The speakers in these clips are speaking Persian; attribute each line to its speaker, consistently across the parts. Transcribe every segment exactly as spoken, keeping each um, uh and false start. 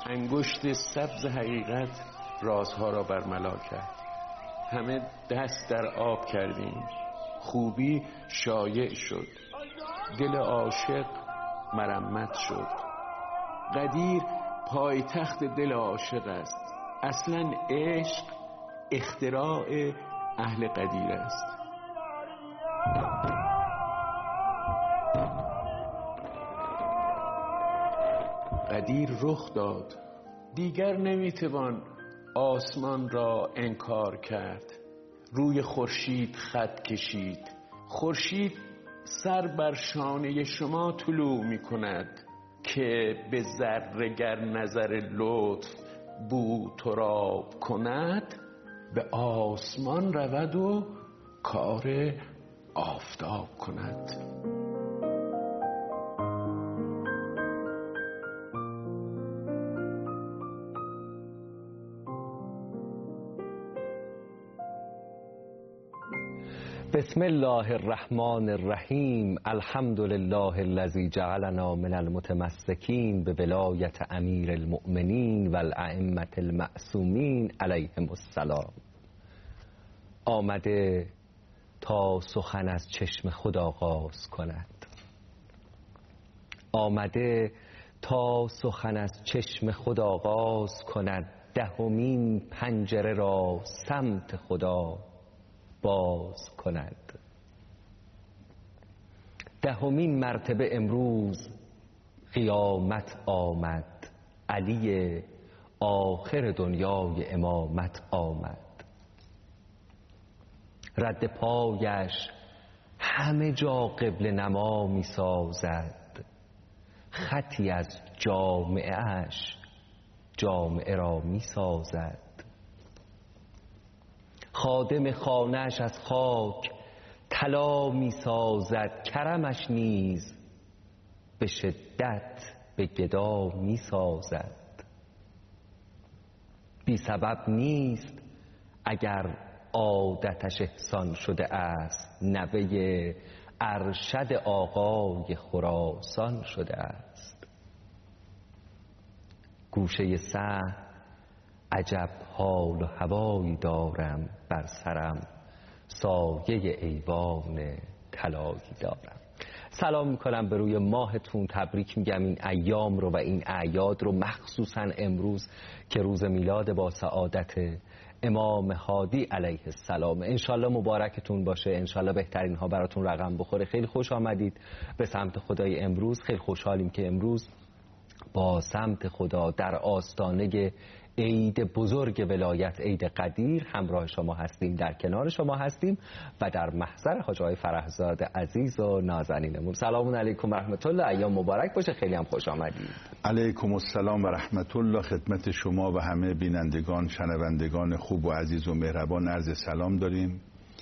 Speaker 1: انگشت سبز حقیقت رازها را برملا کرد. همه دست در آب کردیم، خوبی شایع شد، دل عاشق مرمت شد. قدیر پایتخت دل عاشق است، اصلا عشق اختراع اهل قدیر است. قدیر رخ داد، دیگر نمیتوان آسمان را انکار کرد. روی خورشید خط کشید، خورشید سر بر شانه شما طلوع میکند که به ذره گر نظر لطف بو تراب کند، به آسمان رود و کار آفتاب کند.
Speaker 2: بسم الله الرحمن الرحیم. الحمد لله الذی جعلنا من المتمسکین به ولایت امیر المؤمنین و الائمة المعصومین علیهم السلام. آمده تا سخن از چشم خود آغاز کند، آمده تا سخن از چشم خود آغاز کند. دهمین پنجره را سمت خدا باز کند. دهمین مرتبه امروز قیامت آمد، علی آخر دنیای امامت آمد. رد پایش همه جا قبل نما می سازد، خطی از جامعه اش جامعه را می سازد. خادم خانه‌اش از خاک طلا می سازد، کرمش نیز به شدت به گدا می سازد. بی سبب نیست اگر عادتش احسان شده است، نوه ارشد آقای خراسان شده است. گوشه صحن عجب حال و هوایی دارم، بر سرم سایه ایوان طلایی دارم. سلام میکنم به روی ماهتون، تبریک میگم این ایام رو و این اعیاد رو، مخصوصا امروز که روز میلاد با سعادت امام هادی علیه السلام. انشالله مبارکتون باشه، انشالله بهترین ها براتون رقم بخوره. خیلی خوش آمدید به سمت خدای امروز. خیلی خوشحالیم که امروز با سمت خدا در آستانه عید بزرگ ولایت، عید قدیر، همراه شما هستیم، در کنار شما هستیم و در محضر حاج آقای فرهزاد عزیز و نازنینمون. سلام علیکم و رحمت الله، ایام مبارک باشه. خیلی هم خوش آمدید.
Speaker 3: علیکم السلام و رحمت الله. خدمت شما و همه بینندگان، شنوندگان خوب و عزیز و مهربان عرض سلام داریم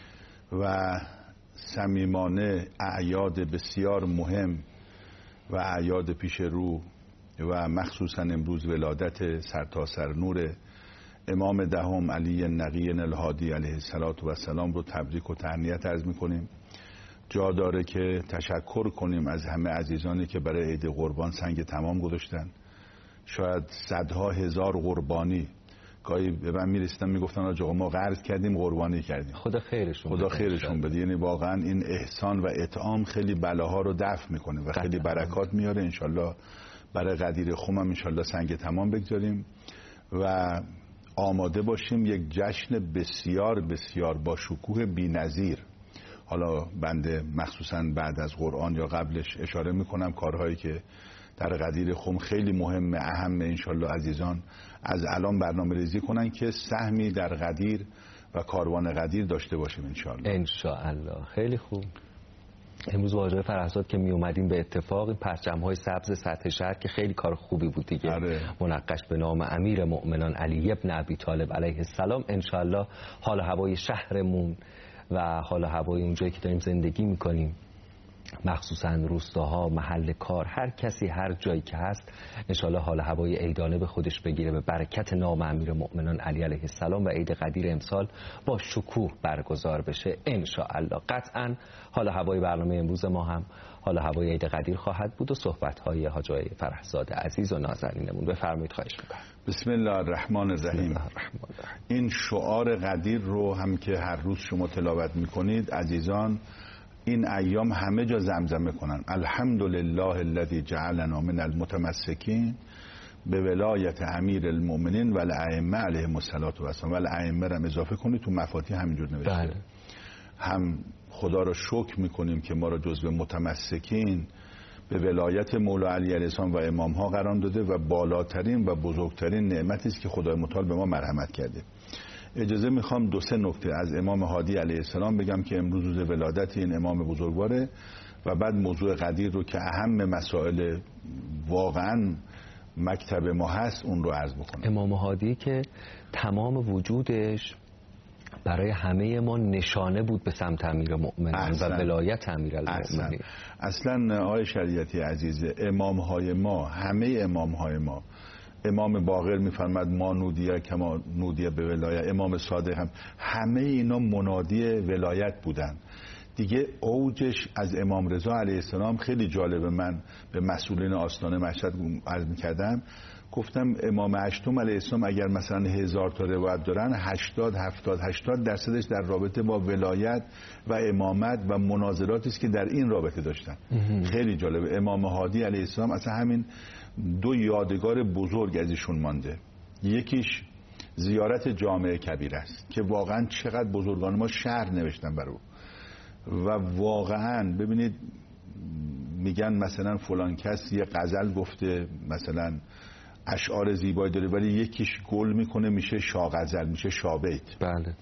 Speaker 3: و صمیمانه اعیاد بسیار مهم و اعیاد پیش رو و مخصوصا امروز ولادت سرتاسر نور امام دهم علی نقی الهادی علیه السلام رو تبریک و تهنیت عرض میکنیم. جا داره که تشکر کنیم از همه عزیزانی که برای عید قربان سنگ تمام گذاشتن. شاید صدها هزار قربانی گاهی به من میرسیدن میگفتن آقا ما قرض کردیم قربانی کردیم،
Speaker 2: خدا خیرشون
Speaker 3: خدا خیرشون بده. یعنی واقعا این احسان و اطعام خیلی بلاها رو دفع میکنه و خیلی برکات میاره. انشالله برای قدیر خم هم انشالله سنگ تمام بگذاریم و آماده باشیم یک جشن بسیار بسیار با شکوه بی‌نظیر. حالا بنده مخصوصا بعد از قرآن یا قبلش اشاره میکنم کارهایی که در قدیر خم خیلی مهمه، اهم. انشالله عزیزان از الان برنامه ریزی کنن که سهمی در قدیر و کاروان قدیر داشته باشیم انشالله.
Speaker 2: انشالله. خیلی خوب. امروز با آقای فرهزاد که می اومدیم به اتفاق این پرچم‌های سبز سطح شهر که خیلی کار خوبی بود دیگه،
Speaker 3: آره.
Speaker 2: منقش به نام امیر مؤمنان علی ابن ابی طالب علیه السلام. انشالله حال هوای شهرمون و حال هوای اونجایی که داریم زندگی میکنیم مخصوصا روستاها، محل کار، هر کسی هر جایی که هست انشالله حال هوای عیدانه به خودش بگیره، به برکت نام امیرالمؤمنین علی علیه السلام و عید قدیر امسال با شکوه برگزار بشه انشاءالله. قطعا حال هوای برنامه امروز ما هم حال هوای عید قدیر خواهد بود و صحبت‌های حاج آقای فرحزاد عزیز و نازنینمون. بفرمایید، خواهش می‌کنم.
Speaker 3: بسم الله الرحمن الرحیم. این شعار قدیر رو هم که هر روز شما تلاوت می‌کنید عزیزان، این ایام همه جا زمزمه کنن الحمدلله الذی جعلنا من المتمسکین به ولایت امیر المؤمنین و الائمه علیهم الصلاة و السلام. و الائمه را اضافه کنید، تو مفاتیح همینجور نوشته.
Speaker 2: بله.
Speaker 3: هم خدا رو شکر میکنیم که ما را جزو متمسکین به ولایت مولا علی علیه السلام و امام ها قرار داده و بالاترین و بزرگترین نعمتی است که خدای متعال به ما مرحمت کرده. اجازه میخوام دو سه نکته از امام هادی علیه السلام بگم که امروز روز ولادت این امام بزرگواره و بعد موضوع قدیر رو که اهم مسائل واقعا مکتب ما هست اون رو عرض بکنم. امام
Speaker 2: هادی که تمام وجودش برای همه ما نشانه بود به سمت امیرالمؤمنین و ولایت امیرالمؤمنین.
Speaker 3: اصلا آقای شریعتی عزیز، امام های ما، همه امام های ما، امام باقر میفرماد ما نودیه کما نودیه به ولایت، امام صادق هم، همه اینا منادی ولایت بودن دیگه. اوجش از امام رضا علیه السلام خیلی جالبه. من به مسئولین آستانه مشهد عرض میکردم، گفتم امام هشتم علیه السلام اگر مثلا هزار تا روایت دارن، هشتاد هفتاد هشتاد درصدش در رابطه با ولایت و امامت و مناظراتی است که در این رابطه داشتن. خیلی جالبه. امام هادی علیه السلام اصلا همین دو یادگار بزرگ از ایشون مانده. یکیش زیارت جامع کبیر است که واقعا چقدر بزرگان ما شعر نوشتن برو و واقعا ببینید میگن مثلا فلان کس یه غزل گفته، مثلا اشعار زیبایی داره، ولی یکیش گل میکنه میشه شاغزل، میشه شابیت.
Speaker 2: بله.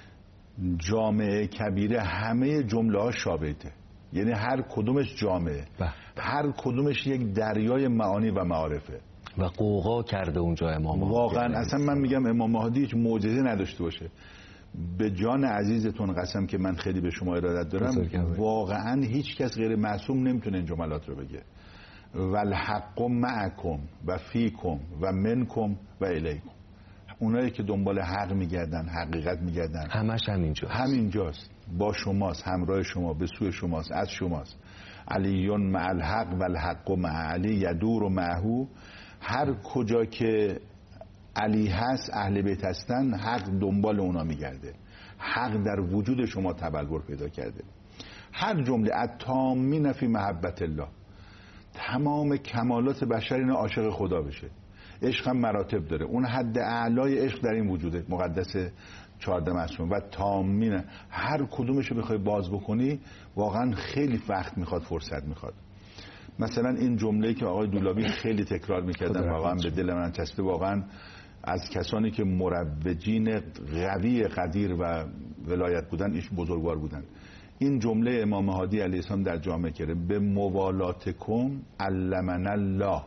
Speaker 3: جامع کبیره همه جمله ها شابیته، یعنی هر کدومش جامعه، هر کدومش یک دریای معانی و معارفه
Speaker 2: و قوقا کرده اونجا امام
Speaker 3: واقعا. اصلا من میگم امام مهدی هیچ معجزه نداشته باشه. به جان عزیزتون قسم که من خیلی به شما ارادت دارم، واقعا هیچ کس غیر معصوم نمیتونه این جملات رو بگه. والحق معکم و فیکم و منکم و الیکم. اونایی که دنبال حق میگردن، حقیقت میگردن،
Speaker 2: همش همینجاست.
Speaker 3: همینجاست، با شماست، همراه شما، به سوی شماست، از شماست. علیون مع الحق و الحق مع علی یدور و معهو. هر کجا که علی هست، اهل بیت هستن، حق دنبال اونا میگرده. حق در وجود شما تبلور پیدا کرده. هر جمله التامین فی محبت الله، تمام کمالات بشر اینا عاشق خدا بشه. عشق هم مراتب داره، اون حد اعلای عشق در این وجوده مقدس چهارده معصوم و تامین. هر کدومش رو بخوای باز بکنی واقعا خیلی وقت میخواد، فرصت میخواد. مثلا این جمله‌ای که آقای دولابی خیلی تکرار میکردن واقعا به دل من چسبه. واقعا از کسانی که مروجین قوی قدیر و ولایت بودن ایش بزرگوار بودن. این جمله امام هادی علیه السلام در جامعه کرده به موالاتکم علمنا الله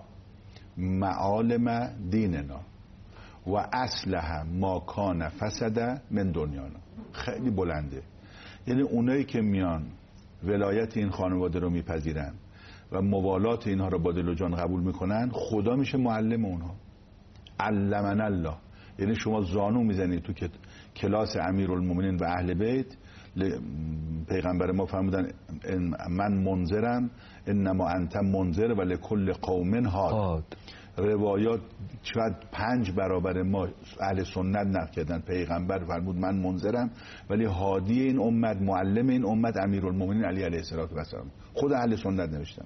Speaker 3: معالم دیننا و اصلح ما کان فسد من دنیانا. خیلی بلنده. یعنی اونایی که میان ولایت این خانواده رو میپذیرن و موالات اینها رو با دل و جان قبول میکنن، خدا میشه معلم اونها. علمنا الله، یعنی شما زانو میزنید تو که کلاس امیرالمومنین و اهل بیت. پیغمبر ما فرمودن من منذرم انما انت منذر و لکل قوم هاد. روایات شاید پنج برابر ما اهل سنت نقل کردن. پیغمبر فرمود من منذرم، ولی هادی این امت، معلم این امت امیرالمومنین علی علیه السلام. خود اهل سنت نوشتن.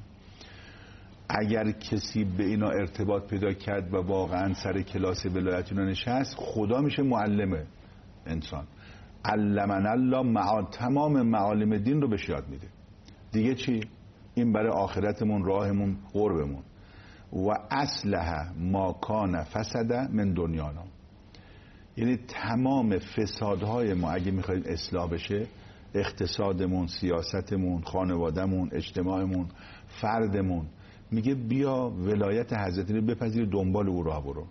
Speaker 3: اگر کسی به اینا ارتباط پیدا کرد و واقعا سر کلاس ولایت اینا نشست، خدا میشه معلم انسان. علمنا الله معال، تمام معالم دین رو بهش یاد میده. دیگه چی؟ این برای آخرتمون، راهمون، قربمون. و اصلح ما کان فسد من دنیانا، یعنی تمام فسادهای ما اگه میخواید اصلاح بشه، اقتصادمون، سیاستمون، خانوادهمون، اجتماعمون، فردمون، میگه بیا ولایت حضرت رو بپذیر، دنبال او راه برو.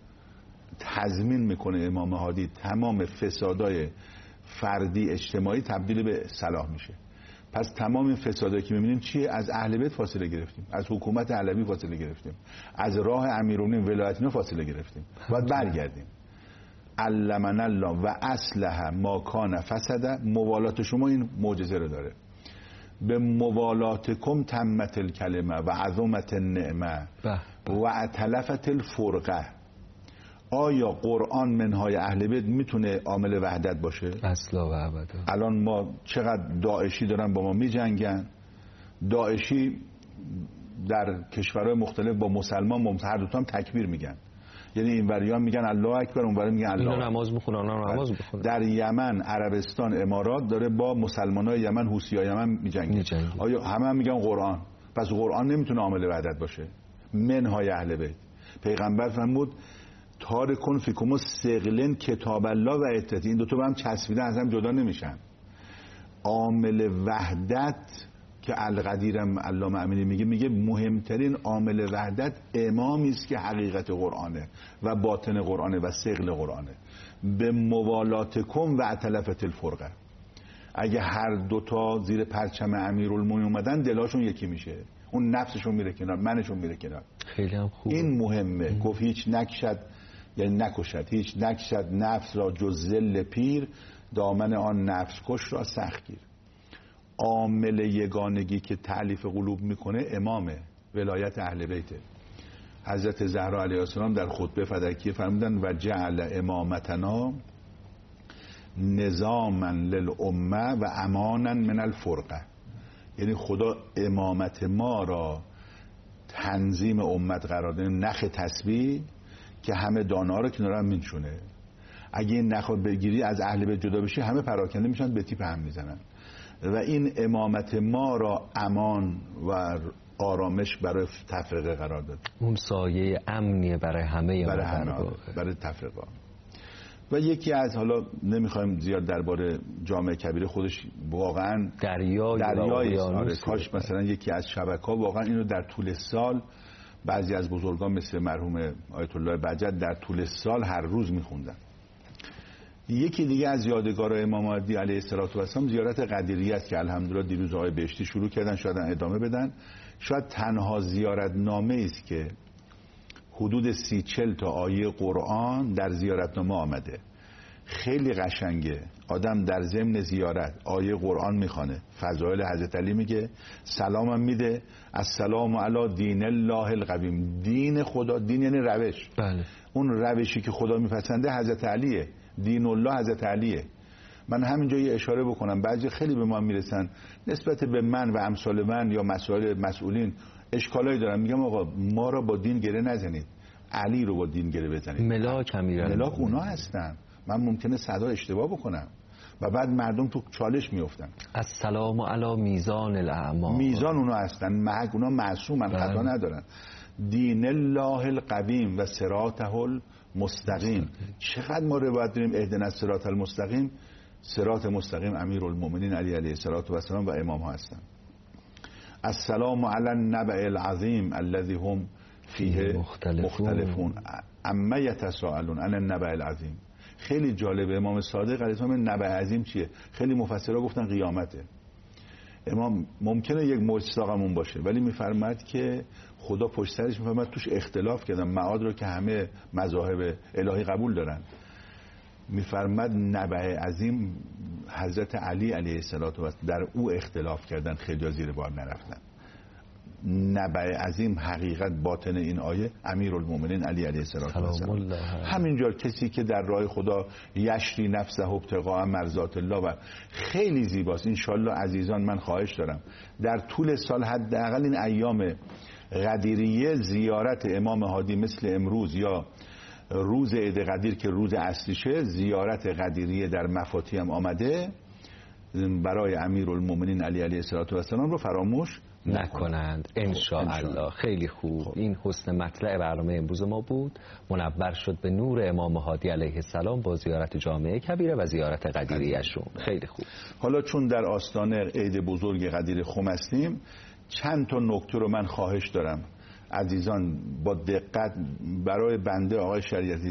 Speaker 3: تضمین میکنه امام هادی تمام فسادهای فردی اجتماعی تبدیل به صلاح میشه. پس تمام این فسادایی که می‌بینیم چیه؟ از اهل بیت فاصله گرفتیم، از حکومت علوی فاصله گرفتیم، از راه امیرالمومنین ولایت اینا فاصله گرفتیم. باید برگردیم. علمنا الله و اصلح ما کان فسد. موالات شما این معجزه رو داره. به موالاتکم تمت الکلمه و عظمت النعمه و اتلفت الفرقه. آیا قرآن منهای اهل بیت میتونه عامل وحدت باشه؟
Speaker 2: اصلا و ابدا.
Speaker 3: الان ما چقدر داعشی دارن با ما میجنگن. داعشی در کشورهای مختلف با مسلمان ممتحر هر دوتا هم تکبیر میگن، یعنی این وریان میگن الله اکبر، اون وری میگن الله.
Speaker 2: اینا نماز میخونن، اونا نماز میخونن.
Speaker 3: در یمن، عربستان، امارات داره با مسلمانای یمن، حوثیای یمن میجنگه. آیا همه هم میگن قرآن؟ پس قرآن نمیتونه عامل وحدت باشه منهای اهل بیت. پیغمبر فرمود تارکون فیکم ثقلن کتاب الله و عترت. این دو تا با هم چسبیدن، از هم جدا نمیشن. عامل وحدت که القدیرم علامه امینی میگه میگه مهمترین عامل وحدت امامی است که حقیقت قرآنه و باطن قرآنه و ثقل قرآنه. به موالاتکم و اتلفت الفرقه. اگه هر دوتا زیر پرچم امیرالمومنین اومدن دلاشون یکی میشه، اون نفسشون میره کنار، منشون میره کنار.
Speaker 2: خیلی هم خوبه.
Speaker 3: این مهمه. گفت هیچ نکشد، یعنی نکشد، هیچ نکشد نفس را جز ذل پیر، دامن آن نفس کش را سخت گیر. عامل یگانگی که تألیف قلوب میکنه امامه، ولایت اهل بیته. حضرت زهرا علیه السلام در خطبه فدکیه فرمودن و جعل امامتنا نظاما للامه و امانا من الفرقه. یعنی خدا امامت ما را تنظیم امت قرار داده، نخ تسبیح که همه دانا رو کنار هم میشونه. اگه این نخ بگیری از اهل بیت جدا بشی همه پراکنده میشن، به تیپ هم میزنن. و این امامت ما را امان و آرامش برای تفرقه قرار داد.
Speaker 2: اون سایه امنیه برای همه
Speaker 3: برای همه برای تفرقه. و یکی از، حالا نمیخوایم زیاد درباره جامعه کبیره، خودش واقعا
Speaker 2: دریای
Speaker 3: دریایی است. کاش مثلا یکی از شبکه‌ها واقعا اینو در طول سال، بعضی از بزرگان مثل مرحوم آیت الله بجت در طول سال هر روز میخوندن. یکی دیگه از یادگارهای امام مهدی علیه السلام زیارت قدیریه است که الحمدلله دیروز آقای بهشتی شروع کردن، شاید ادامه بدن. شاید تنها زیارت نامه است که حدود سی چل تا آیه قرآن در زیارتنامه آمده. خیلی قشنگه. آدم در ضمن زیارت آیه قرآن میخوانه، فضایل حضرت علی میگه، سلامم میده، السلام علی دین الله القویم. دین خدا، دین یعنی روش.
Speaker 2: بله.
Speaker 3: اون روشی که خدا میپسنده حضرت علیه، دین الله حضرت علیه. من همینجا یه اشاره بکنم، بعضی خیلی به ما میرسن نسبت به من و امثال من یا مسائل مسئولین اشکالایی دارن، میگم آقا ما را با دین گره نزنید، علی رو با دین گره بزنید.
Speaker 2: ملاک امیرالمومنین،
Speaker 3: ملاک اونا هستن. من ممکنه صدا اشتباه بکنم و بعد مردم تو چالش میافتن.
Speaker 2: السلام علی میزان الاعمال.
Speaker 3: میزان اونا هستن، محک اونا معصومن، خطا ندارن. دین الله القویم و صراطه المستقیم. چقدر ما روایت داریم اهدنا الصراط المستقیم. صراط مستقیم امیرالمومنین علی علیه السلام و امام ها هستن. السلام علی النبأ العظیم الذی هم فیه مختلفون اما یتساءلون عن النبأ العظیم. خیلی جالبه. امام صادق علیه السلام نبأ عظیم چیه؟ خیلی مفسرها گفتن قیامته. امام ممکنه یک معجزه‌مون باشه ولی میفرماد که خدا پشت سرش میفرماد توش اختلاف کردن، معاد رو که همه مذاهب الهی قبول دارن. میفرماد نبأ عظیم حضرت علی علیه السلام در او اختلاف کردن، خیلی زیر بار نرفتن. نبأ عظیم حقیقت باطن این آیه امیرالمومنین علی علیه السلام. همینجور کسی که در راه خدا یشری نفسه ابتغاء مرضات الله و خیلی زیباست. انشالله عزیزان من خواهش دارم در طول سال حداقل این ایام قدیریه زیارت امام هادی مثل امروز یا روز عید قدیر که روز اصلیشه، زیارت قدیریه در مفاتی هم آمده برای امیرالمومنین علی علیه السلام رو فراموش
Speaker 2: نکنند ان شاء الله. خیلی خوب. خوب. این حسن مطلع برنامه امروز ما بود، منور شد به نور امام هادی علیه السلام با زیارت جامعه کبیره و زیارت قدیریه‌شون. خیلی خوب.
Speaker 3: حالا چون در آستانه عید بزرگ قدیر خم هستیم، چند تا نکته رو من خواهش دارم عزیزان با دقت برای بنده آقای شریعتی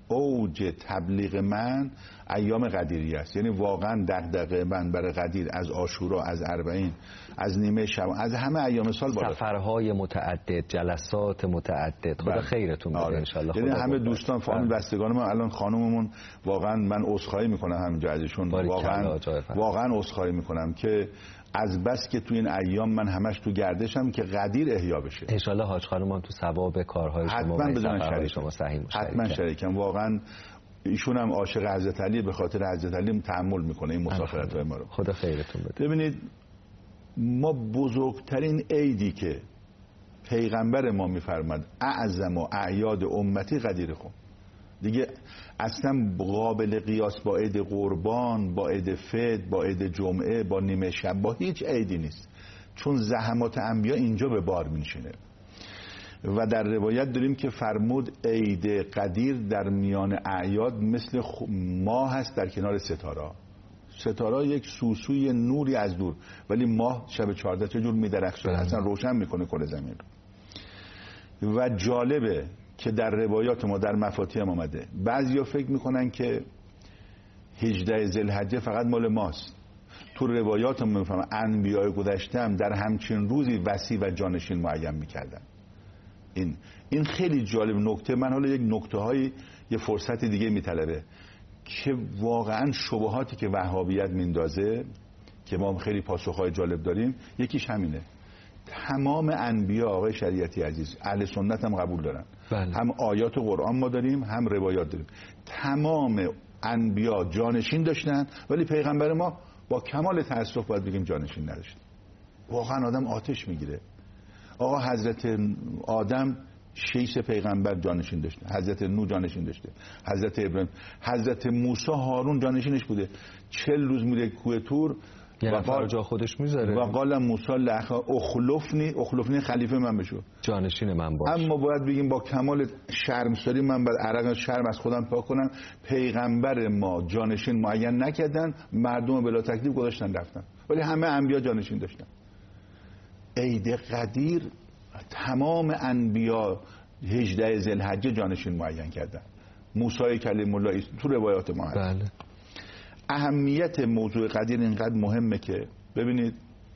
Speaker 3: اوج تبلیغ من ایام قدیریه است. یعنی واقعا دغدغه من برای قدیر از عاشورا، از اربعین، از نیمه شب، از همه ایام سال بالا.
Speaker 2: سفرهای متعدد، جلسات متعدد. خدا خیرتون بده ان شاء الله.
Speaker 3: یعنی همه دوستان فامیل بستگان ما، الان خانوممون واقعا من عذرخواهی میکنم همینجا ازشون، واقعا واقعا عذرخواهی میکنم که از بس که تو این ایام من همش تو گردشم که قدیر احیا بشه.
Speaker 2: ان شاء الله حاج خانم هم تو ثواب کارهای شما
Speaker 3: حتما بدون شریک
Speaker 2: شما صحیح مشترکم.
Speaker 3: حتما شریکم. واقعا ایشون هم عاشق حضرت علی، به خاطر حضرت علی تحمل میکنه این مسافرت‌های ما رو.
Speaker 2: خدا خیرتون بده.
Speaker 3: ببینید ما بزرگترین عیدی که پیغمبر ما میفرماد اعظم و اعیاد امتی قدیر خون، دیگه اصلا قابل قیاس با عید قربان، با عید فطر، با عید جمعه، با نیمه شب، با هیچ عیدی نیست، چون زحمات انبیا اینجا به بار میشینه. و در روایت داریم که فرمود عید قدیر در میان اعیاد مثل ماه هست در کنار ستاره. ستاره یک سوسوی نوری از دور، ولی ماه شب چهارده چه جور میدرخشه، اصلا روشن میکنه کل زمین. و جالبه که در روایات ما در مفاتیح هم آمده، بعضیا فکر میکنن که هجده ذوالحجه فقط مال ماست. تو روایات هم میفهمن انبیای گذشته هم در همچین روزی وصی و جانشین معین میکردن. این این خیلی جالب نکته. من حالا یک نکته های یه فرصت دیگه میطلبه که واقعا شبهاتی که وهابیت میندازه که ما خیلی پاسخهای جالب داریم، یکیش همینه. تمام انبیا آقای شریعتی عزیز اهل سنت هم قبول دارن. بله. هم آیات قرآن ما داریم، هم روایات داریم. تمام انبیا جانشین داشتن، ولی پیغمبر ما با کمال تأسف باید بگیم جانشین نداشت. واقعا آدم آتش میگیره. آقا حضرت آدم شش پیغمبر جانشین داشته، حضرت نوح جانشین داشته، حضرت ابراهیم، حضرت موسی هارون جانشینش بوده. چهل روز میره کوه طور
Speaker 2: و قال جا خودش میذاره
Speaker 3: و قال موسی لأخ اخلفنی، اخلفنی خلیفه من بشو،
Speaker 2: جانشین من باش.
Speaker 3: اما باید بگیم با کمال شرمساری من بعد عرق شرم از خودم پاک کنم. پیغمبر ما جانشین معین نکردن، مردم بلا تکلیف گذاشتن رفتن، ولی همه انبیا جانشین داشتن. عید قدیر تمام انبیا هجده ذوالحجه جانشین معین کردن. موسی کلیم الله تو روایات ما هست.
Speaker 2: بله.
Speaker 3: اهمیت موضوع قدیر اینقدر مهمه که ببینید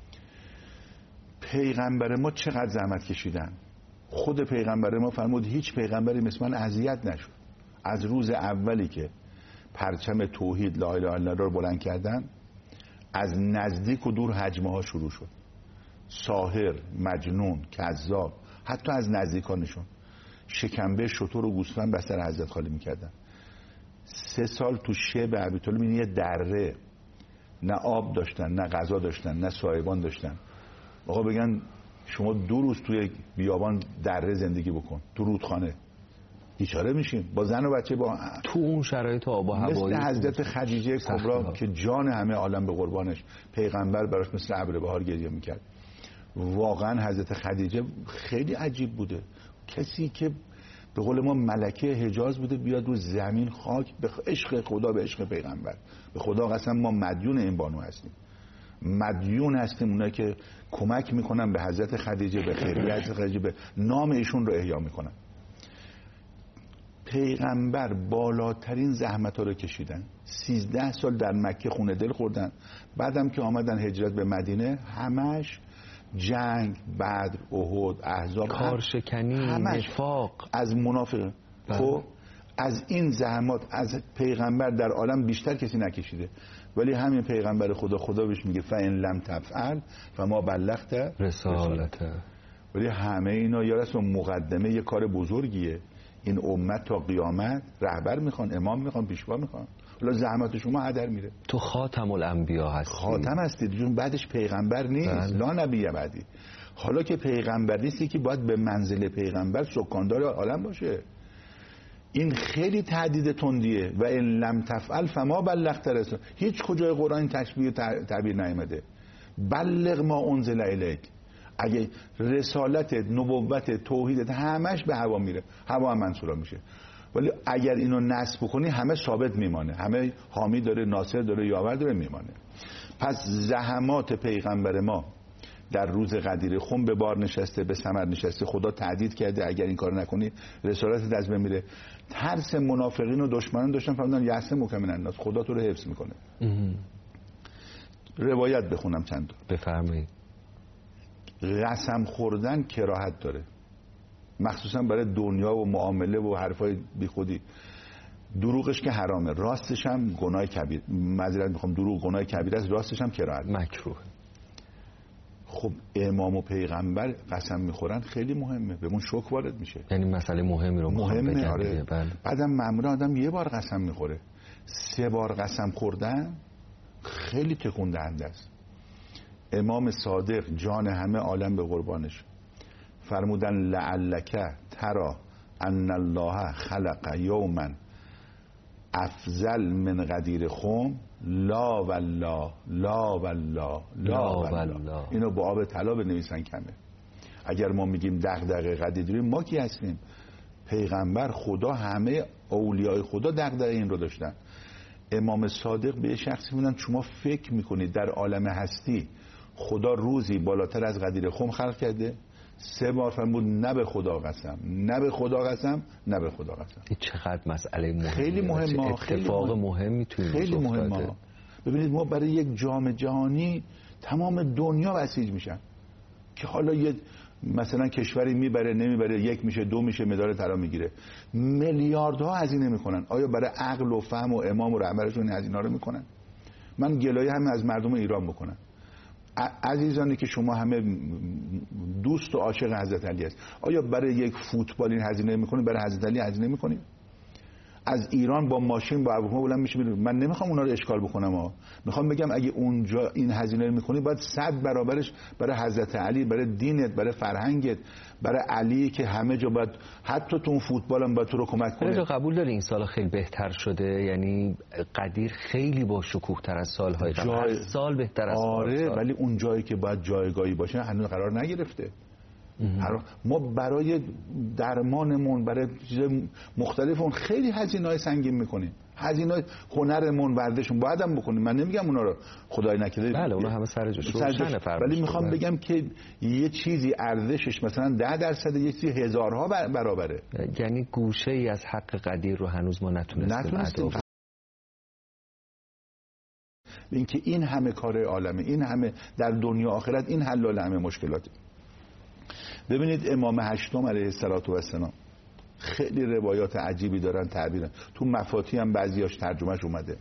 Speaker 3: پیغمبر ما چقدر زحمت کشیدن. خود پیغمبر ما فرمود هیچ پیغمبری مثل من اذیت نشد. از روز اولی که پرچم توحید لا اله الا الله رو بلند کردن، از نزدیک و دور هجمه ها شروع شد. ساحر، مجنون، کذاب، حتی از نزدیکانشون شکمبه شتر و گوسفند بستر حضرت خالی میکردن. سه سال تو شعب ابی طالب یه دره، نه آب داشتن، نه غذا داشتن، نه صاحبان داشتن. آقا بگن شما دو روز توی بیابان دره زندگی بکن، تو رودخانه، بیچاره میشیم با زن و بچه. با
Speaker 2: تو اون شرایط آب و هوایی
Speaker 3: مثل حضرت خدیجه کبرا که جان همه عالم به قربانش، پیغمبر براش مثل ابر بهار گریه میکرد. واقعا حضرت خدیجه خیلی عجیب بوده، کسی که به قول ما ملکه حجاز بوده بیاد رو زمین خاک به عشق خدا، به عشق پیغمبر. به خدا قسم ما مدیون این بانو هستیم، مدیون هستیم اونایی که کمک میکنن به حضرت خدیجه، به خیریه حضرت خدیجه، به نام ایشون رو احیا میکنن. پیغمبر بالاترین زحمت ها رو کشیدن، سیزده سال در مکه خونه دل خوردن. بعدم که آمدن هجرت به مدینه همش جنگ، بدر، احد، احزاب،
Speaker 2: کارشکنی، نفاق
Speaker 3: از منافق. خب از این زحمات از پیغمبر در عالم بیشتر کسی نکشیده، ولی همین پیغمبر خدا خدا بهش میگه فإن لم تفعل فما بلغت
Speaker 2: رسالته.
Speaker 3: ولی همه اینا یا رسول مقدمه یه کار بزرگیه. این امت تا قیامت رهبر میخوان، امام میخوان، پیشوا میخوان. حالا زحمت شما هدر میره.
Speaker 2: تو خاتم الانبیا هستی.
Speaker 3: خاتم هستید، چون بعدش پیغمبر نیست. بله. لا نبی بعدی. حالا که پیغمبر نیستی که باید به منزل پیغمبر سکاندار عالم باشه. این خیلی تهدید تندیه. و ان لم تفعل فما بلغت رسالت. هیچ کجای قرآن این تشبیه تعبیر نیامده. بلغ ما انزل الیک. اگه رسالتت، نبوتت، توحیدت همش به هوا میره، هوا هم منصورا میشه. ولی اگر اینو نصب بکنی همه ثابت میمانه، همه حامی داره، ناصر داره، یاور داره، میمانه. پس زحمات پیغمبر ما در روز غدیر خم به بار نشسته، به ثمر نشسته، خدا تهدید کرده اگر این کار نکنی رسالتت از بین میره. ترس منافقین و دشمنان داشتن فهمیدن یعصمک من الناس، خدا تو رو حفظ میکنه. روایت بخونم چند تا.
Speaker 2: بفرمایید.
Speaker 3: قسم خوردن کراهت داره، مخصوصا برای دنیا و معامله و حرفای بیخودی. دروغش که حرامه، راستش هم گناه کبیر، معذرت میخوام، دروغ گناه کبیر است، راستش هم کراهت
Speaker 2: مکروه.
Speaker 3: خب امام و پیغمبر قسم میخورن، خیلی مهمه، بهمون شوک وارد میشه.
Speaker 2: یعنی مسئله مهمی رو
Speaker 3: مهمه
Speaker 2: بگم.
Speaker 3: آره.
Speaker 2: بله.
Speaker 3: بعدم معمولا آدم یه بار قسم میخوره، سه بار قسم خوردن خیلی تکون دهنده است. امام صادق جان همه عالم به قربانش فرمودن لعلک ترى ان الله خلق یوما افضل من غدیر خم لا والله لا والله لا والله. اینو با آب طلا بنویسن کمه. اگر ما میگیم دغدغه غدیر داریم، ما کی هستیم؟ پیغمبر، خدا، همه اولیای خدا دغدغه این رو داشتن. امام صادق به شخصی میگن شما فکر میکنید در عالم هستی خدا روزی بالاتر از غدیر خم خلق کرده؟ سه بار فرمود نه به خدا قسم، نه به خدا قسم، نه به خدا قسم.
Speaker 2: این چقدر مسئله مهمه،
Speaker 3: خیلی مهمه،
Speaker 2: اتفاق مهم میتونه
Speaker 3: خیلی مهمه. ببینید ما برای یک جام جهانی تمام دنیا بسیج میشن که حالا یه مثلا کشوری میبره نمیبره، یک میشه دو میشه مدال طلا میگیره، میلیاردها هزینه میکنن. آیا برای عقل و فهم و امام و رهبرشون هزینه رو میکنن؟ من گلایه همه از مردم ایران بکنم. عزیزانی که شما همه دوست و عاشق حضرت علی است، آیا برای یک فوتبال این هزینه میکنید؟ برای حضرت علی هزینه میکنید؟ از ایران با ماشین با هواپیما بلند میشه. من نمیخوام اونا رو اشکال بکنم ها، میخوام بگم اگه اونجا این هزینه رو میکنی باید صد برابرش برای حضرت علی، برای دینت، برای فرهنگت، برای علی که همه جا باید، حتی تو اون فوتبال هم باید تو رو کمک کنه.
Speaker 2: تو قبول داری این سال خیلی بهتر شده؟ یعنی غدیر خیلی با شکوه تر از سالهای قبل، هر سال بهتر از
Speaker 3: آره
Speaker 2: سال.
Speaker 3: ولی اون جایی که باید جایگاهی باشه هنوز قرار نگرفته. ما برای درمانمون، برای چیز مختلفمون خیلی هزینه‌های سنگین میکنیم. هزینه‌های هنرمون، ورزشمون باید هم بکنیم. من نمیگم اونا رو خدای نکرده،
Speaker 2: بله اونا همه سر جاش روشنه،
Speaker 3: ولی میخوام بگم که یه چیزی ارزشش مثلا ده درصد، یه چیزی هزارها برابره.
Speaker 2: یعنی گوشه ای از حق قدیر رو هنوز ما نتونستیم ادا کنیم.
Speaker 3: اینکه این همه کار عالمه، این همه در دنیا آخرت، این حلال همه مشکلاته. ببینید امام هشتم علیه السلام خیلی روایات عجیبی دارن، تعبیرن تو مفاتی هم بعضیاش ترجمهش اومده.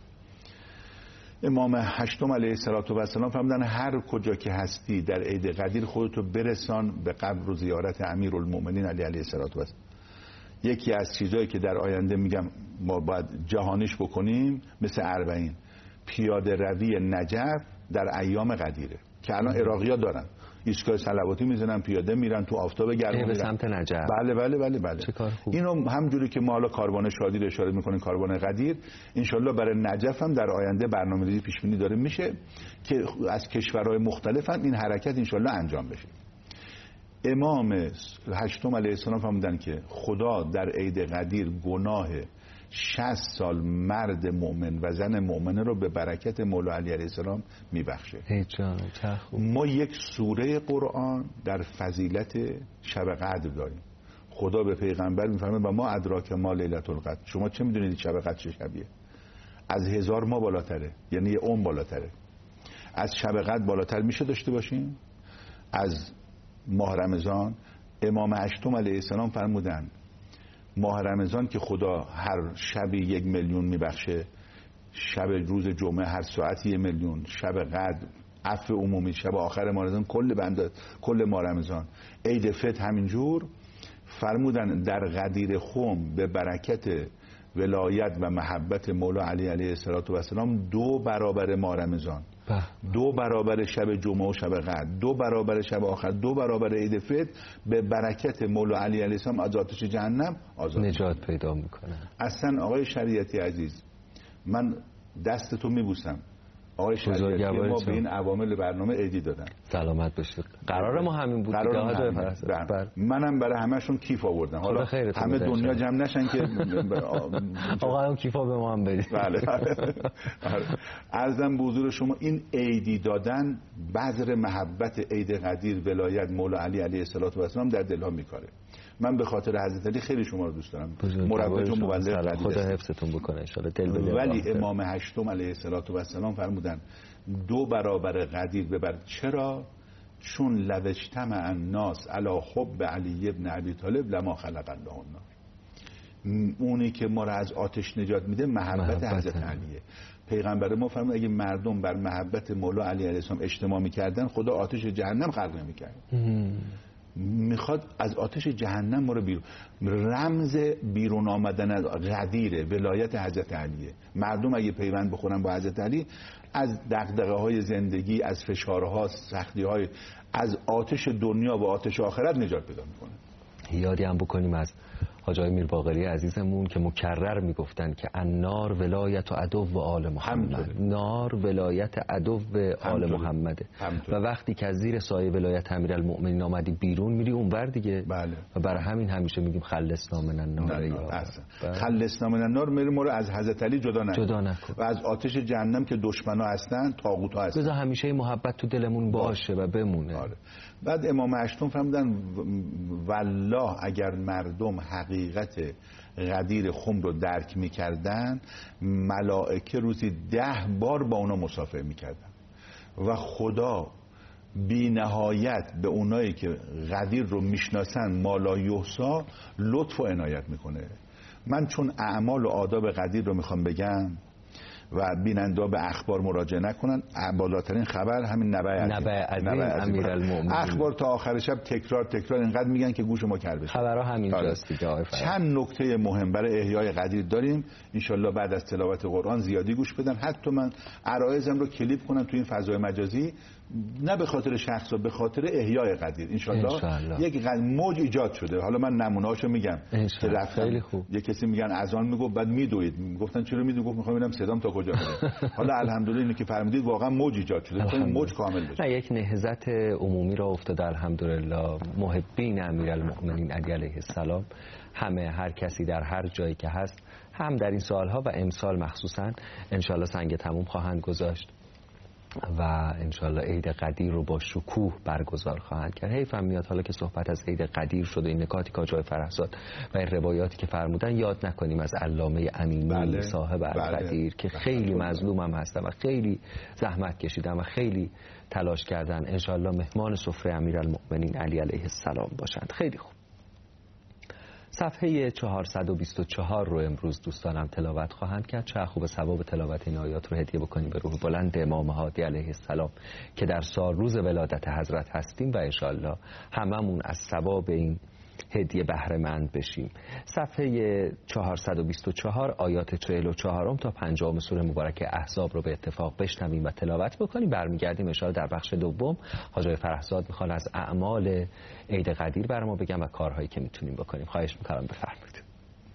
Speaker 3: امام هشتم علیه السلام فرمودن هر کجا که هستی در عید قدیر خودتو برسان به قبر و زیارت امیرالمومنین علی علیه السلام. یکی از چیزایی که در آینده میگم ما باید جهانیش بکنیم مثل اربعین، پیاده روی نجف در ایام قدیره که الان عراقی‌ها دارن، ایستگاه صلواتی میزنن، پیاده میرن تو آفتاب گرم
Speaker 2: به سمت نجف.
Speaker 3: بله بله بله بله. اینو همجوری که ما حالا کاروان شادی رو اشاره میکنیم، کاروان قدیر، انشالله برای نجف هم در آینده برنامه‌ریزی پیش بینی داره میشه که از کشورهای مختلف هم این حرکت انشالله انجام بشه. امام هشتم علیه السلام فرمودن که خدا در عید قدیر گناه شصت سال مرد مؤمن و زن مؤمنه رو به برکت مولا علی علیه السلام میبخشه. ما یک سوره قرآن در فضیلت شب قدر داریم. خدا به پیغمبر میفرمه و ما ادراک ما لیلة القدر، شما چه میدونید شب قدر چه شبیه؟ از هزار ماه بالاتره، یعنی یه عمر بالاتره. از شب قدر بالاتر میشه داشته باشیم از ماه رمضان. امام هشتم علیه السلام فرمودن ماه رمضان که خدا هر شبی یک میلیون میبخشه، شب روز جمعه هر ساعتی یک میلیون، شب قدر عفو عمومی، شب آخر ماه رمضان کل بنده کل ماه رمضان، عید فطر همینجور. فرمودن در غدیر خم به برکت ولایت و محبت مولا علی علیه السلام دو برابر ماه رمضان، دو برابر شب جمعه و شب قدر، دو برابر شب آخر، دو برابر عید فطر به برکت مولا علی علیه السلام از آتش جهنم آزاد
Speaker 2: نجات پیدا میکنه.
Speaker 3: اصلا آقای شریعتی عزیز، من دستتو میبوسم. آقای شریعتی ما به این عوامل برنامه عیدی دادن.
Speaker 2: سلامت باشید. قرار ما همین بود دیگه حاجی فرهزاد.
Speaker 3: منم برای همه‌شون کیف آوردم. حالا همه دنیا جمع نشن که
Speaker 2: آقا اون کیفا به ما هم بدید.
Speaker 3: بله. عرضم به حضور شما این عیدی دادن بذر محبت عید قدیر ولایت مولا علی علیه السلام در دلها میکاره. من به خاطر حضرت علی خیلی شما رو دوست دارم. مربی و مبلغ قدیر.
Speaker 2: خدا حفظتون بکنه ان شاء الله. دل به دل.
Speaker 3: ولی امام هشتم علیه السلام فرمودن دو برابر قدیر ببر. چرا؟ چون لو اجتمع الناس علی حب علی ابن ابی طالب لما خلق الله النار. اونی که ما را از آتش نجات میده محبت, محبت حضرت علیه. پیغمبر ما فرمود اگه مردم بر محبت مولا علی علیه السلام اجتماع میکردن خدا آتش جهنم خلق نمیکرد. میخواد از آتش جهنم ما رو بیرون. رمز بیرون آمدن از غدیر ولایت حضرت علیه. مردم اگه پیوند بخورن با حضرت علی از دغدغه های زندگی، از فشارها، سختی های، از آتش دنیا و آتش آخرت نجات پیدا میکنه.
Speaker 2: یادی هم بکنیم از حاج آقای میر باقری عزیزمون که مکرر میگفتن که النار ولایت و عدو و آل محمد. نار ولایت عدو و آل محمده. و وقتی که از زیر سایه ولایت امیرالمؤمنین آمدی بیرون میری اونور دیگه.
Speaker 3: بله.
Speaker 2: و برای همین همیشه میگیم خلصنا من النار.
Speaker 3: خلصنا من النار، میریم ما رو از حضرت علی جدا نکن.
Speaker 2: جدا نکن.
Speaker 3: و از آتش جهنم که دشمنا هستن، طاغوت ها هستن.
Speaker 2: بذار همیشه محبت تو دلمون باشه و بمونه.
Speaker 3: آره. بعد امام هشتم فرمودن والله اگر مردم حقیقت غدیر خم رو درک میکردن ملائکه روزی ده بار با اونا مصافحه میکردن و خدا بی نهایت به اونایی که غدیر رو میشناسن مالا یحصا لطف و عنایت میکنه. من چون اعمال و آداب غدیر رو میخوام بگم و بیننده به اخبار مراجعه نکنن، بالاترین خبر همین نبع
Speaker 2: عظیم امیرالمؤمنین.
Speaker 3: اخبار تا آخر شب تکرار تکرار اینقدر میگن که گوش ما کر بشه.
Speaker 2: خبرها همینجاست دیگه آقای فرهزاد.
Speaker 3: چند نکته مهم برای احیای قدیر داریم، ان بعد از تلاوت قرآن زیادی گوش بدن. حتی من عرایزم رو کلیپ کنم تو این فضای مجازی، نه به خاطر شخصا، به خاطر احیای قدیر. ان یک موج ایجاد شده. حالا من نمونه‌هاشو میگم که رفتم یه کسی میگن اذان میگفت بعد میدوید، گفتن چرا میدوید؟ گفت میخوام ببینم صدام تا کجا میره. حالا الحمدلله اینو که فرمودید واقعا موج ایجاد شده. خب موج کامل بشه.
Speaker 2: یک نهضت عمومی را افتاده الحمدلله. محبین امیرالمؤمنین علی علیه السلام همه، هر کسی در هر جایی که هست، هم در این سالها و امسال مخصوصا ان سنگ تموم خواهند گذاشت و انشالله عید قدیر رو با شکوه برگزار خواهند کرد. حیف هم میاد حالا که صحبت از عید قدیر شده این نکاتی که آقای فرهزاد و این روایاتی که فرمودن یاد نکنیم از علامه امینی بله. صاحب القدیر که خیلی مظلوم هم هستن و خیلی زحمت کشیدن و خیلی تلاش کردن. انشالله مهمان سفره امیرالمؤمنین علی علیه السلام باشند. خیلی خوب. صفحه چهارصد و بیست و چهار رو امروز دوستانم تلاوت خواهند کرد. چه خوب ثواب تلاوت این آیات رو هدیه بکنیم به روح بلند امام هادی علیه السلام که در سال روز ولادت حضرت هستیم و انشالله هممون از ثواب این هدیه بهره مند بشیم. صفحه چهارصد و بیست و چهار آیات چهل و چهار تا پنجم سوره مبارکه احزاب رو به اتفاق بشنویم و تلاوت بکنیم. برمیگردیم انشالله در بخش دوم. حاج فرهزاد میخوان از اعمال عید قدیر بر ما بگم و کارهایی که میتونیم بکنیم. خواهش میکنم بفرمایید.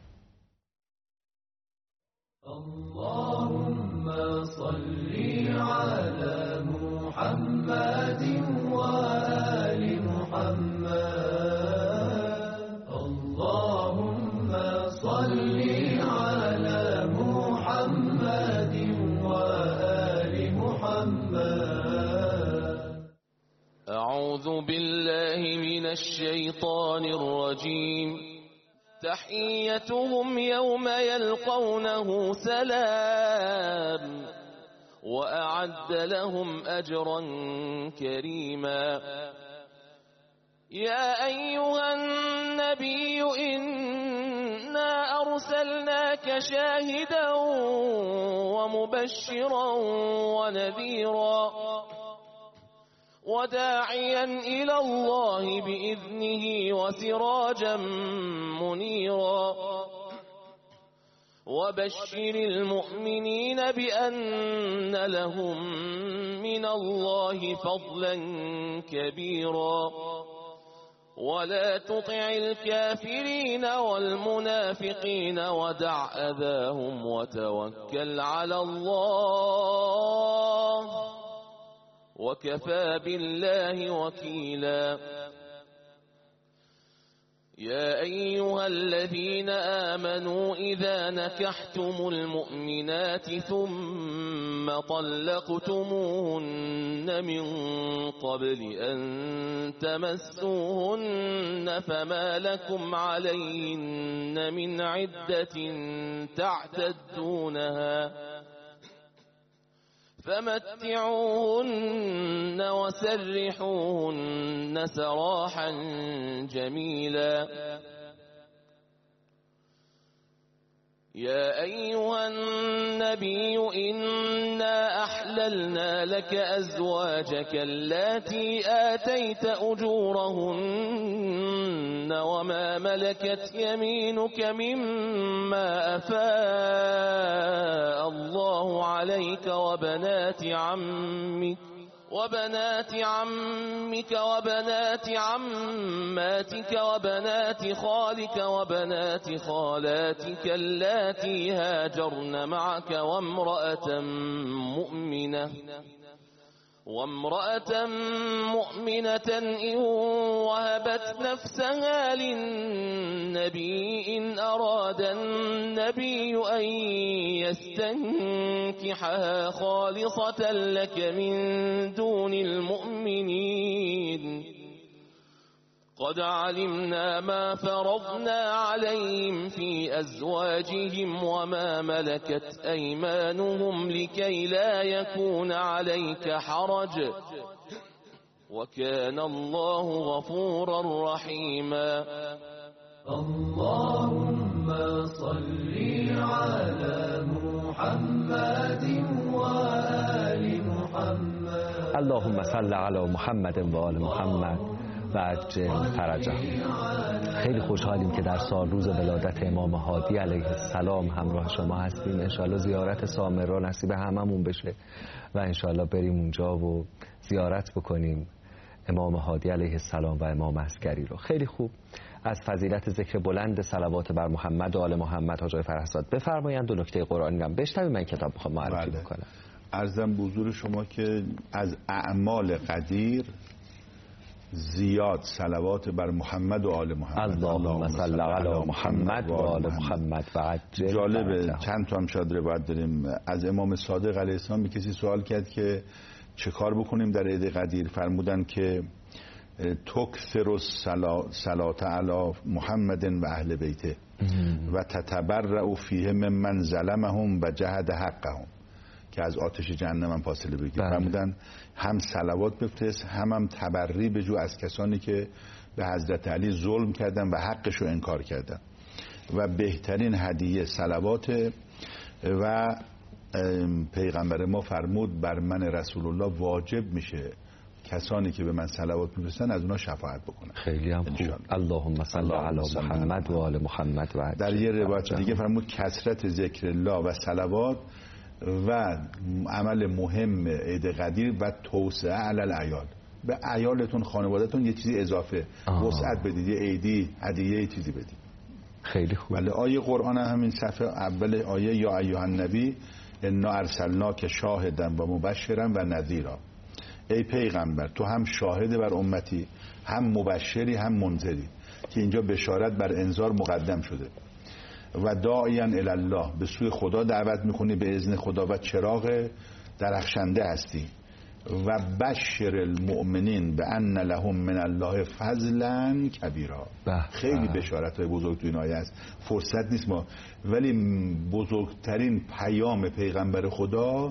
Speaker 4: اللهم صل علی محمد و آل محمد. اللهم صل على محمد وآل محمد.
Speaker 5: أعوذ بالله من الشيطان الرجيم. تحيتهم يوم يلقونه سلام وأعد لهم أجرا كريما. يا أيها النبي إنا أرسلناك شاهدا ومبشرا ونذيرا وداعيا إلى الله بإذنه وسراجا منيرا. وبشر المؤمنين بأن لهم من الله فضلا كبيرا. ولا تطع الكافرين والمنافقين ودع أذاهم وتوكل على الله وكفى بالله وكيلا يا أيها الذين آمنوا إذا نكحتم المؤمنات ثم طلقتموهن من قبل أن تمسوهن فما لكم عليهن من عدة تعتدونها فمتعوهن وسرحوهن سراحا جميلا يا أيها النبي إنا أحللنا لك أزواجك اللاتي آتيت أجورهن وما ملكت يمينك مما أفاء الله عليك وبنات عمك وبنات عمك وبنات عماتك وبنات خالك وبنات خالاتك اللاتي هاجرن معك وامرأة مؤمنة وامرأة مؤمنة إن وهبت نفسها للنبي إن أراد النبي أن يستنكحها خالصة لك من دون المؤمنين قد علمنا ما فرضنا عليهم في أزواجهم وما ملكت أيمانهم لكي لا يكون عليك حرج وكان الله غفورا رحيما
Speaker 4: اللهم صل على محمد وآل محمد
Speaker 2: اللهم صل على محمد و آل محمد و عجل فرجه. خیلی خوشحالیم که در سال روز ولادت امام هادی علیه السلام همراه شما هستیم. انشالله زیارت سامرا نصیب هممون بشه و انشالله بریم اونجا و زیارت بکنیم امام هادی علیه السلام و امام عسکری رو. خیلی خوب. از فضیلت ذکر بلند صلوات بر محمد و آل محمد حاج فرهزاد بفرمایند. دو نکته قرآنی هم بشنویم. من کتاب میخوام معرفی
Speaker 3: بله.
Speaker 2: بکنم.
Speaker 3: عرضم به حضور شما که از اعمال قدیر زیاد صلوات بر محمد و آل محمد.
Speaker 2: اللهم صل علی محمد و آل محمد و عجل.
Speaker 3: جالبه چند تا هم شاید روایت داریم از امام صادق علیه السلام. به کسی سوال کرد که چه کار بکنیم در عید قدیر، فرمودن که تکثر الصلاة علی محمد و اهل بیته و تتبرأ فیه ممن ظلمهم و جهد حقهم، که از آتش جهنم هم فاصله بگیر. فرمودن هم صلوات بفرست هم هم تبری بجو از کسانی که به حضرت علی ظلم کردن و حقش رو انکار کردن و بهترین هدیه صلوات. و پیغمبر ما فرمود بر من رسول الله واجب میشه کسانی که به من صلوات میفرستن از اونا شفاعت بکنن.
Speaker 2: خیلی هم خوب. اللهم صل علی محمد و آل محمد و عجل.
Speaker 3: در یه روایت دیگه فرمود کثرت ذکر الله و صلوات و عمل مهم عید قدیر و توسعه علی العیال. به عیالتون خانوادهتون یه چیزی اضافه وسعت بدید، یه عیدی هدیه یه چیزی بدید.
Speaker 2: خیلی خوب.
Speaker 3: ولی آیه قرآن همین صفحه اول آیه یا ایها النبی انا ارسلناک شاهدا و مبشرا و نذیرا. ای پیغمبر تو هم شاهد بر امتی، هم مبشری هم منذری، که اینجا بشارت بر انذار مقدم شده. و داعیا الی الله، به سوی خدا دعوت میکنی به اذن خدا و چراغ درخشنده هستی. و بشر المؤمنین به ان لهم من الله فضلا کبیرا. خیلی بشارت های بزرگ تو این آیه است، فرصت نیست ما، ولی بزرگترین پیام پیغمبر خدا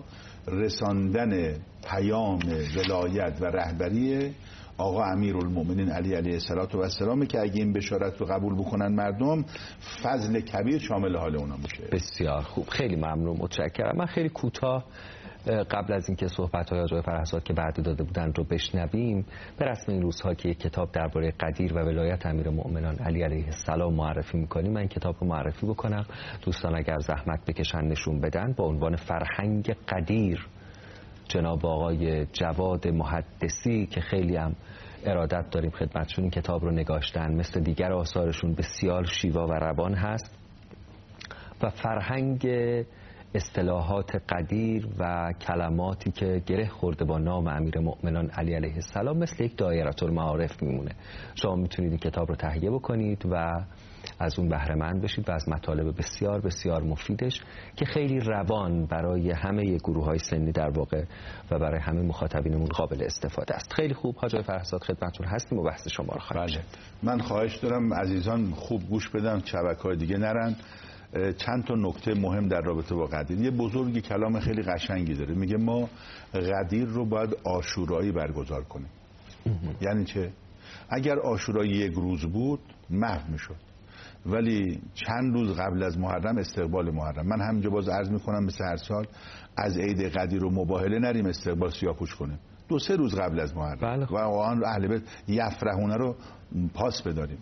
Speaker 3: رساندن پیام ولایت و رهبری آقا امیرالمؤمنین علی علیه السلام، که اگه این بشارت رو قبول بکنن مردم، فضل کبیر شامل حال اونا میشه.
Speaker 2: بسیار خوب، خیلی ممنون، متشکرم. من خیلی کوتاه قبل از اینکه صحبت‌های آقای فرهزاد که بعد داده بودن رو بشنویم، به رسم این روزها که یک کتاب درباره قدیر و ولایت امیرالمؤمنان علی علیه السلام معرفی می‌کنیم، من این کتاب رو معرفی بکنم. دوستان اگر زحمت بکشن نشون بدن. با عنوان فرهنگ قدیر، جناب آقای جواد محدثی که خیلی هم ارادت داریم خدمتشون، این کتاب رو نگاشتن. مثل دیگر آثارشون بسیار شیوا و روان هست و فرهنگ اصطلاحات قدیر و کلماتی که گره خورده با نام امیرالمؤمنان علی علیه السلام مثل یک دایره المعارف میمونه. شما میتونید این کتاب رو تهیه بکنید و از اون بهره مند بشید و از مطالب بسیار بسیار مفیدش که خیلی روان برای همه گروه‌های سنی در واقع و برای همه مخاطبینمون قابل استفاده است. خیلی خوب حاج آقای فرهزاد خدمتتون هستیم و بحث شما رو خواهیم شنید.
Speaker 3: من خواهش دارم عزیزان خوب گوش بدن، شبکه‌های دیگه نرن. چند تا نکته مهم در رابطه با قدیر. یه بزرگی کلام خیلی قشنگی داره، میگه ما قدیر رو باید عاشورایی برگزار کنیم. یعنی چه؟ اگر عاشورایی یک روز بود محو میشد، ولی چند روز قبل از محرم استقبال محرم. من همینجا باز عرض میکنم مثل هر سال از عید قدیر و مباهله نریم استقبال سیاپوش کنیم، دو سه روز قبل از محرم
Speaker 2: بله.
Speaker 3: و آن اهل بیت یفرحونه رو پاس بداریم.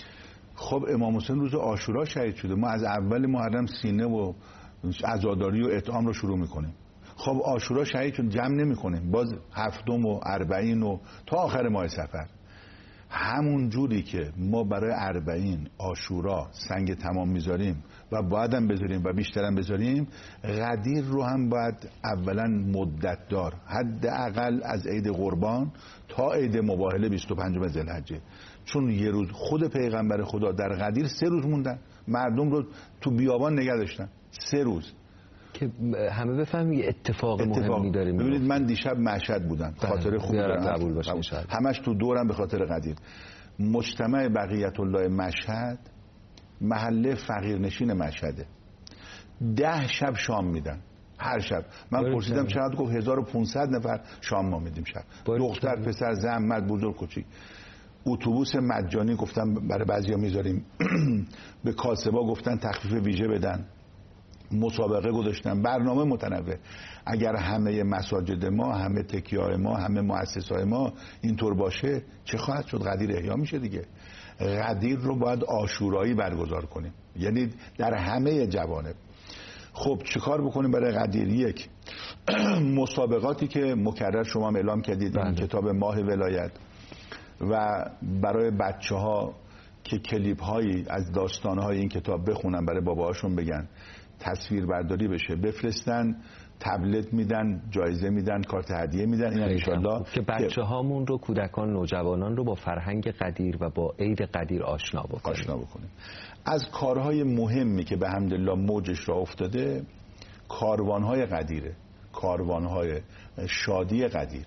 Speaker 3: خب امام حسین روز عاشورا شهید شده، ما از اول محرم سینه و عزاداری و اطعام رو شروع میکنیم. خب عاشورا شهید شد، جمع نمیکنیم، باز هفتم و اربعین و تا آخر ماه صفر. همون جوری که ما برای اربعین عاشورا سنگ تمام میذاریم و باید هم بذاریم و بیشتر هم بذاریم، قدیر رو هم باید اولا مدت دار، حداقل از عید قربان تا عید مباهله بیست و پنجم ذوالحجه. چون یه روز خود پیغمبر خدا در قدیر سه روز موندن، مردم رو تو بیابان نگه داشتن سه روز
Speaker 2: که همه بفهمن یه اتفاق, اتفاق. مهمی داریم.
Speaker 3: ببینید من دیشب مشهد بودم، خاطر خوب
Speaker 2: دارم،
Speaker 3: همش تو دورم به خاطر قدیر. مجتمع بقیت الله مشهد محله فقیرنشین مشهده، ده شب شام میدن هر شب. من پرسیدم چقدر؟ گفت هزار و پانصد نفر شام ما میدیم شب، دختر پسر زن مرد بزرگ کوچیک. اتوبوس مجانی گفتم برای بعضیا میذاریم به کاسبا گفتن تخفیف ویژه بدن، مسابقه گذاشتن، برنامه متنوع. اگر همه مساجد ما، همه تکیه‌های ما، همه مؤسسه‌های ما اینطور باشه چه خواهد شد؟ قدیر احیا میشه دیگه. قدیر رو باید عاشورایی برگزار کنیم، یعنی در همه جوانب. خب چه کار بکنیم برای قدیر؟ یک، مسابقاتی که مکرر شما هم اعلام کردید، این کتاب ماه ولایت، و برای بچه ها که کلیپ هایی از داستان های این کتاب بخونن برای باباهاشون بگن، تصویر برداری بشه بفرستن، تبلت میدن، جایزه میدن، کارت هدیه میدن. این انشالله
Speaker 2: که بچه هامون رو، کودکان نوجوانان رو با فرهنگ قدیر و با عید قدیر آشنا بکنیم.
Speaker 3: آشنا بکنیم. از کارهای مهمی که به حمدالله موجش را افتاده کاروانهای قدیره، کاروانهای شادی قدیر.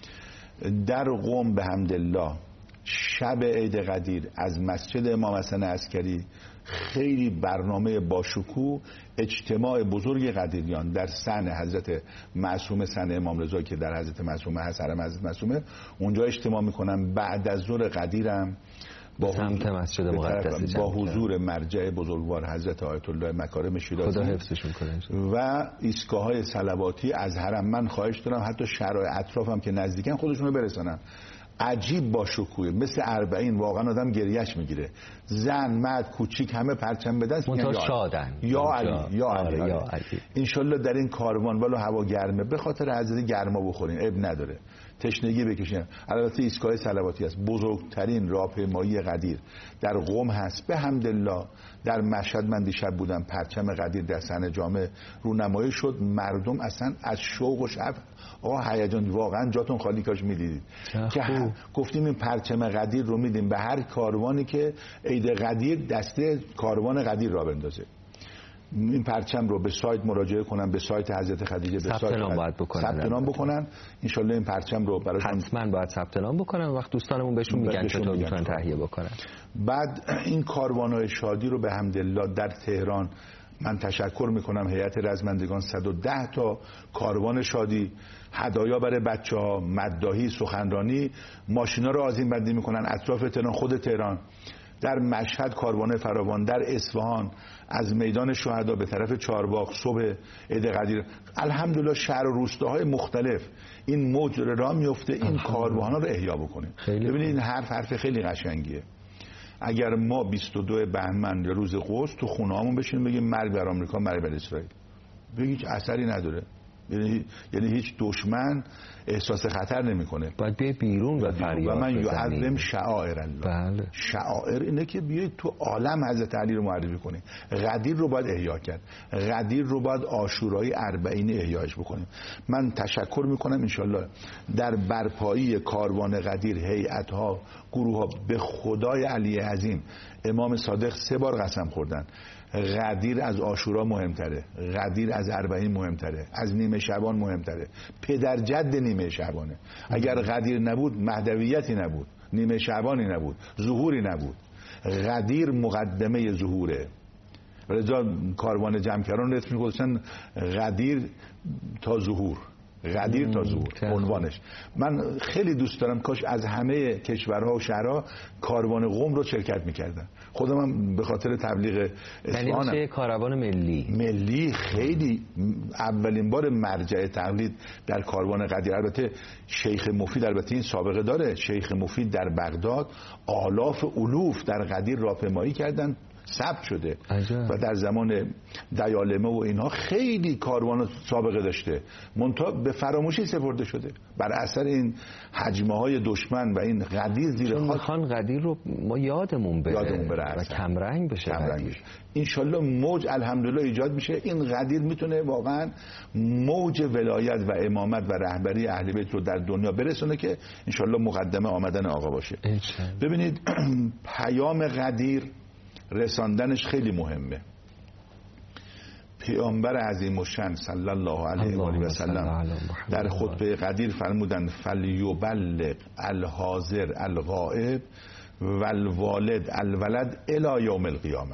Speaker 3: در قم به حمدالله شب عید قدیر از مسجد امام حسن عسکری خیلی برنامه باشکوه اجتماع بزرگ قدیریان در سن حضرت معصومه، سن امام رضا که در حضرت معصومه هست، حرم حضرت معصومه، اونجا اجتماع میکنن. بعد از ظهر قدیرم با
Speaker 2: سمت مسجد مقدس
Speaker 3: با حضور مرجع بزرگوار حضرت آیت الله مکارم شیرازی،
Speaker 2: خدا حفظشون کنه،
Speaker 3: و ایستگاه‌های صلواتی از حرم. من خواهش دارم حتی شهرهای اطرافم که نزدیکن خودشون رو برسونن. عجیب با شکوه، مثل اربعین، واقعا آدم گریهش میگیره. زن، مرد، کوچیک همه پرچم به دست میگن
Speaker 2: یا شادن،
Speaker 3: یا علی یا علی,
Speaker 2: یا علی.
Speaker 3: انشالله در این کاروان ولو هوا گرمه به خاطر حضرت گرما بخورین، اب نداره، تشنگی بکشین. البته ایستگاه صلواتی است، بزرگترین راهپیمایی قدیر در قم هست. به حمدالله در مشهد من دیشب بودم، پرچم قدیر در صحن جامع رونمایی شد، مردم اصلا از شوق و شعف، آقا هیجان، واقعا جاتون خالی کاش میدیدید که گفتیم این پرچم قدیر رو میدیم به هر کاروانی که عید قدیر دسته کاروان قدیر را بندازه. این پرچم رو به سایت مراجعه کنن، به سایت حضرت خدیجه، به سایت
Speaker 2: نام باید بکنن،
Speaker 3: ثبت نام بکنن. ان شاء الله این پرچم رو براشون
Speaker 2: حتما باید ثبت نام بکنن. وقت دوستانمون بهشون میگن چطور میتونن تهیه بکنن.
Speaker 3: بعد این کاروان‌های شادی رو به حمدالله در تهران من تشکر میکنم، هیئت رزمندگان صد و ده تا کاروان شادی، هدایا برای بچه‌ها، مداحی، سخنرانی، ماشینا رو آذین بندی میکنن اطراف تهران، خود تهران. در مشهد کاروان فراوان، در اصفهان از میدان شهدا به طرف چهارباغ صبح عید قدیر. الحمدلله شهر و روستاهای مختلف این موج راه میفته، این کاروان‌ها رو احیا بکنیم. ببینید این حرف حرف خیلی قشنگیه. اگر ما بیست و دو بهمن یا روز قدس تو خونه‌هامون بشینیم بگیم مرگ بر آمریکا، مرگ بر اسرائیل، بگید اثری نداره. یعنی یعنی هیچ دشمن احساس خطر نمیکنه.
Speaker 2: باید بیای بیرون و فریاد
Speaker 3: و من
Speaker 2: بزنی.
Speaker 3: یعظم شعائر الله.
Speaker 2: بله.
Speaker 3: شعائر اینه که بیای تو عالم حضرت علی رو معرفی کنی. غدیر رو باید احیا کرد. غدیر رو باید عاشورای اربعین احیاش بکنیم. من تشکر میکنم انشالله در برپایی کاروان غدیر، هیئت‌ها، گروه‌ها، به خدای علی عظیم امام صادق سه بار قسم خوردن غدیر از عاشورا مهمتره، غدیر از اربعین مهمتره، از نیمه شعبان مهمتره. پدر جد نیمه شعبانه. اگر غدیر نبود مهدویتی نبود، نیمه شعبانی نبود، ظهوری نبود. غدیر مقدمه ظهوره. رضا کاروان جمکران رتم گذاشتن غدیر تا ظهور، غدیر تا ظهور عنوانش. من خیلی دوست دارم کاش از همه کشورها و شهرها کاروان قم رو شرکت میکردن. خودم هم به خاطر تبلیغ اصفهانم.
Speaker 2: یعنی کاروان ملی
Speaker 3: ملی خیلی اولین بار مرجع تقلید در کاروان غدیر. البته شیخ مفید البته این سابقه داره، شیخ مفید در بغداد آلاف الوف در غدیر راهپیمایی کردن، ثبت شده. عجب. و در زمان دیالمه و اینها خیلی کاروان سابقه داشته، منتها به فراموشی سپرده شده بر اثر این حجمه های دشمن و این غدیر زیر خاک.
Speaker 2: میخوان غدیر رو ما یادمون بره,
Speaker 3: یادمون بره
Speaker 2: و کمرنگ بشه.
Speaker 3: کمرنگ بشه. انشالله موج الحمدلله ایجاد میشه. این غدیر میتونه واقعا موج ولایت و امامت و رهبری اهل بیت رو در دنیا برسونه که انشالله مقدمه آمدن آقا باشه. انشالله. ببینید پیام غدیر رساندنش خیلی مهمه. پیامبر عظیم الشأن صلی الله علیه و آله و سلم در خطبه غدیر فرمودند فلیبلغ الحاضر الغائب والوالد الولد الی یوم القیامه.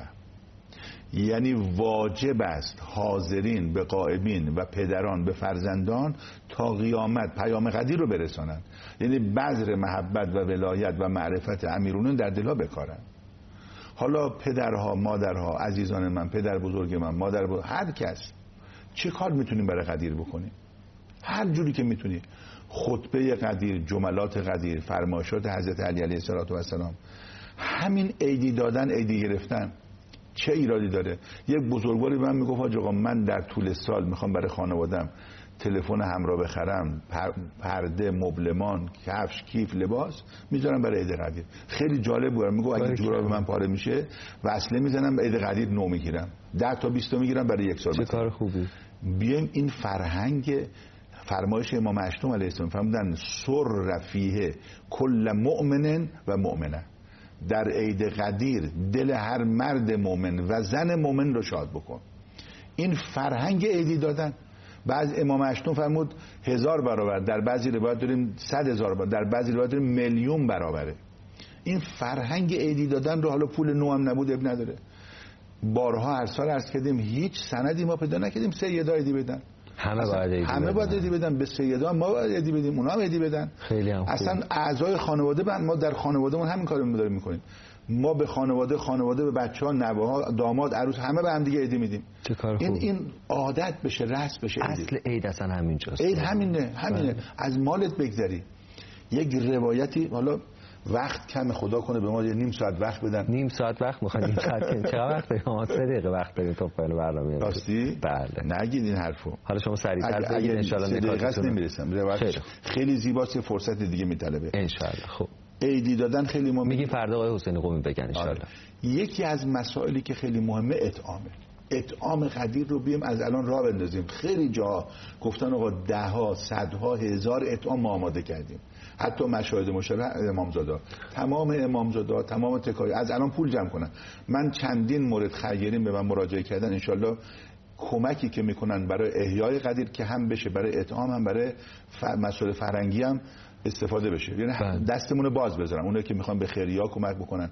Speaker 3: یعنی واجب است حاضرین به غائبین و پدران به فرزندان تا قیامت پیام غدیر رو برسانند. یعنی بذر محبت و ولایت و معرفت امیرونون در دلها بکارن. حالا پدرها، مادرها، عزیزان من، پدر بزرگ من، مادر بزرگ، هر کس چه کار میتونیم برای غدیر بکنیم؟ هر جوری که میتونی. خطبه غدیر، جملات غدیر، فرمایشات حضرت علی علیه السلام، همین عیدی دادن، عیدی گرفتن چه ایرادی داره؟ یک بزرگواری به من میگفت حاج آقا من در طول سال میخوام برای خانوادم تلفن همراه بخرم، پرده، مبلمان، کفش، کیف، لباس میذارم برای عید غدیر. خیلی جالب بود. میگه اگه جوراب من پاره میشه وصله میزنم عید غدیر نو میگیرم، ده تا بیست تا میگیرم برای یک سال.
Speaker 2: چه کار خوبی.
Speaker 3: بیایم این فرهنگ فرمایش امام معصوم علیه السلام فرمودن سر فیه کل مؤمن و مؤمنه. در عید غدیر دل هر مرد مؤمن و زن مؤمن رو شاد بکن. این فرهنگ عیدی دادن. بعض امام اشتون فرمود هزار برابر، در بعضی روایت داریم صد هزار برابر، در بعضی روایت داریم میلیون برابره. این فرهنگ عیدی دادن رو حالا پول نو هم نبود اب نداره. بارها هر سال عرض کردیم هیچ سندی ما پیدا نکردیم سیدا عیدی بدن.
Speaker 2: همه باید عیدی
Speaker 3: همه باید عیدی بدن. به سیدا ما باید عیدی بدیم، اونا هم عیدی بدن.
Speaker 2: خیلی هم خوب.
Speaker 3: اصلا اعضای خانواده بند ما در خانوادهمون همین کارو داریم میکنیم. ما به خانواده خانواده به بچه‌ها، نوه‌ها، داماد، عروس همه به هم دیگه عیدی میدیم. این این عادت بشه، رسم بشه.
Speaker 2: اصل عید اصلا همینجاست.
Speaker 3: عید همینه، همینه. بله. از مالت بگذری. یک روایتی، حالا وقت کم، خدا کنه به ما یه نیم ساعت وقت بدن.
Speaker 2: نیم ساعت وقت میخواد. نیم ساعت چقدر وقت داریم؟ ما سه دقیقه وقت داریم تا پایان برنامه.
Speaker 3: راستی؟
Speaker 2: بله.
Speaker 3: نگید این حرفو.
Speaker 2: حالا شما سریعتر بگید ان شاء الله
Speaker 3: نکاتتون نمیرسم. خیلی, خیلی زیباست، فرصت دیگه میطلبه.
Speaker 2: ان شاء الله. خب.
Speaker 3: عیدی دادن خیلی مهمه.
Speaker 2: میگیم فردا آقای حسینی قمی بگن ان شاء الله.
Speaker 3: یکی از مسائلی که خیلی مهمه اطعامه. اطعام غدیر رو بیم از الان راه بندازیم. خیلی جا گفتن آقا ده ها، صدها، هزار اطعام ما آماده کردیم. حتی مشاهد مشرف امامزاده، تمام امامزاده، تمام تکایی از الان پول جمع کنن. من چندین مورد خیرین به من مراجعه کردن، انشالله کمکی که میکنن برای احیای غدیر که هم بشه برای اطعام هم برای مسائل فرهنگی هم استفاده بشه. یعنی دستمون باز بذارن اونایی که میخوان به خیریا کمک بکنن.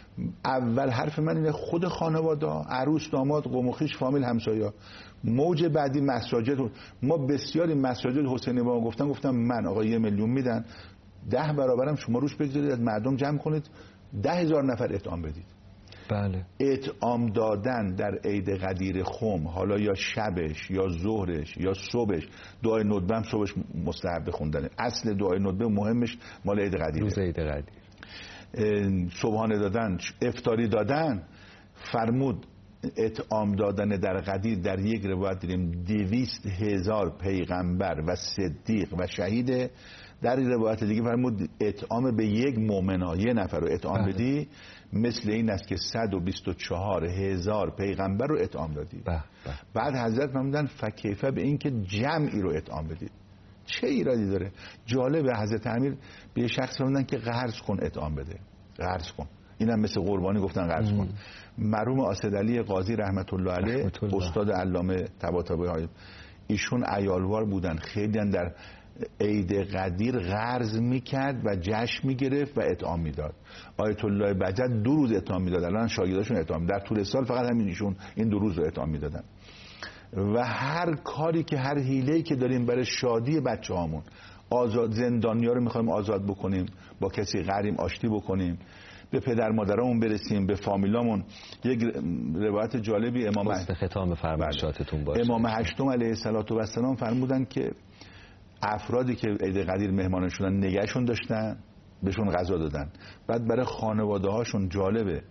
Speaker 3: اول حرف من اینه خود خانواده، عروس، داماد، قوم و خویش، فامیل، همسایه‌ها. موج بعدی مساجد. ما بسیاری مساجد حسینی با ما گفتن گفتم من آقا یه میلیون میدن، ده برابرم شما روش بگذارید از مردم جمع کنید، ده هزار نفر اطعام بدید.
Speaker 2: بله.
Speaker 3: اطعام دادن در عید غدیر خم، حالا یا شبش یا ظهرش یا صبحش، دعای ندبه هم صبحش مستحب خوندنه. اصل دعای ندبه مهمش مال عید غدیر.
Speaker 2: روز عید غدیر.
Speaker 3: صبحانه دادن، افطاری دادن، فرمود اطعام دادن در قدیر در یک روایت دیدیم دویست هزار پیغمبر و صدیق و شهید. در این روایت دیگه فرمود اطعام به یک مؤمن، یه نفر رو اطعام بدی مثل این است که صد و بیست و چهار هزار پیغمبر رو اطعام دادی.
Speaker 2: بله بله.
Speaker 3: بعد حضرت فرمودن فکیفه به این که جمعی رو اطعام بدید. چه ایرادی داره؟ جالبه حضرت امیر به شخص فرمودن که قرض کن اطعام بده، قرض کن. اینم مثل قربانی گفتن قرض کن. مرحوم اسدعلی قاضی رحمت الله علیه استاد علامه طباطبایی، ایشون عیالوار بودن، خیلی در عید قدیر قرض میکرد و جشن میگرفت و اطعام میداد. آیت الله بجت دو روز اطعام میداد، الان شاگرداشون اطعام در طول سال فقط همین ایشون این دو روز رو اطعام میدادن. و هر کاری که هر حیله‌ای که داریم برای شادی بچه‌هامون، آزاد زندانیا رو میخوایم آزاد بکنیم، با کسی غریم آشتی بکنیم، به پدر مادرامون برسیم، به فامیلامون. یک روایت جالبی امام
Speaker 2: واسه ختام فرمایشاتتون باشه.
Speaker 3: امام هشتم علیه السلام فرمودن که افرادی که عید قدیر مهمان شدن نگهشون داشتن، بهشون غذا دادن، بعد برای خانواده هاشون جالبه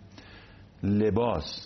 Speaker 3: لباس،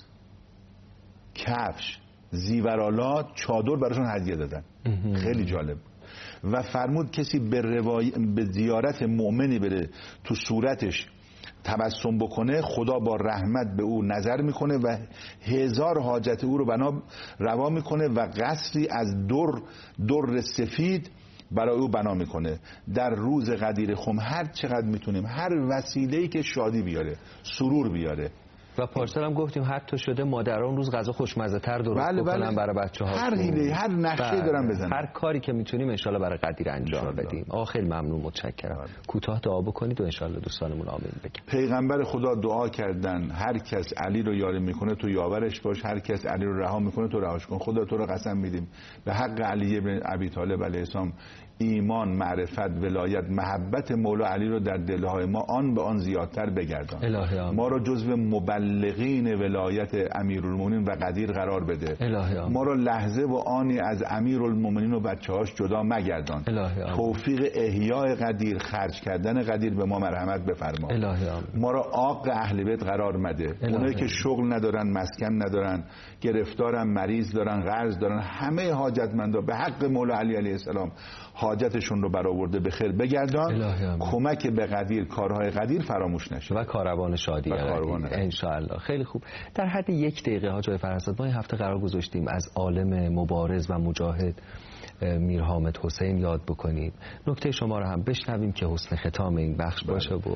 Speaker 3: کفش، زیورالات، چادر براشون هدیه دادن. خیلی جالب. و فرمود کسی به, روای... به زیارت مؤمنی بره تو صورتش تبسم بکنه، خدا با رحمت به او نظر میکنه و هزار حاجت او رو بنا روا میکنه و قصری از در در سفید برای او بنا میکنه. در روز قدیر خم هر چقدر میتونیم، هر وسیله‌ای که شادی بیاره، سرور بیاره.
Speaker 2: و پارسال هم گفتیم حتی شده مادران روز غذا خوشمزه تر درست
Speaker 3: بله
Speaker 2: بکنن
Speaker 3: بله.
Speaker 2: برای بچه‌ها.
Speaker 3: هر حیله، هر نقشه دارن بزنن.
Speaker 2: هر کاری که میتونیم ان شاءالله برای قدیر انجام بدیم. آقا خیلی ممنون، متشکرم. بله. کوتاه دعا بکنید و ان شاءالله دوستانمون آمین بگیم.
Speaker 3: پیغمبر خدا دعا کردن هر کس علی رو یاری میکنه تو یاورش باش، هر کس علی رو رها میکنه تو رهاش کن. خدا تو رو قسم میدیم به حق علی بن ابی طالب علیه السلام ایمان، معرفت، ولایت، محبت مولا علی رو در دلهای ما آن به آن زیادتر بگردان. ما رو جزو مبلغین ولایت امیرالمومنین و قدیر قرار بده. ما رو لحظه و آنی از امیرالمومنین و بچه‌هاش جدا مگردان. توفیق احیای قدیر، خرج کردن قدیر به ما مرحمت بفرما. ما رو عاق اهل بیت قرار مده. اونایی که شغل ندارن، مسکن ندارن، گرفتارن، مریض دارن، قرض دارن، همه حاجتمندا به حق مولا علی علیه السلام حاجتشون رو برآورده به خیر بگردان. کمک به قدیر، کارهای قدیر فراموش نشه
Speaker 2: و کاروان شادی ان شاء الله. خیلی خوب. در حد یک دقیقه حاج آقای فرزاد، ما این هفته قرار گذاشتیم از عالم مبارز و مجاهد میر حامد حسین یاد بکنیم. نکته شما رو هم بشنویم که حسن ختام این بخش باشه. و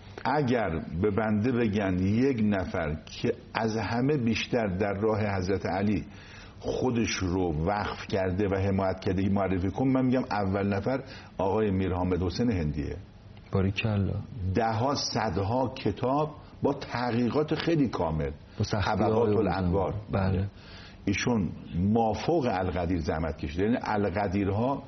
Speaker 3: اگر به بنده بگن یک نفر که از همه بیشتر در راه حضرت علی خودش رو وقف کرده و حمایت کرده معرفی کن، من میگم اول نفر آقای میر حامد حسین هندیه.
Speaker 2: باریکالله.
Speaker 3: ده ها صدها کتاب با تحقیقات خیلی کامل، طبقات الانوار.
Speaker 2: بله.
Speaker 3: ایشون مافوق القدیر زحمت کشیده. یعنی القدیرها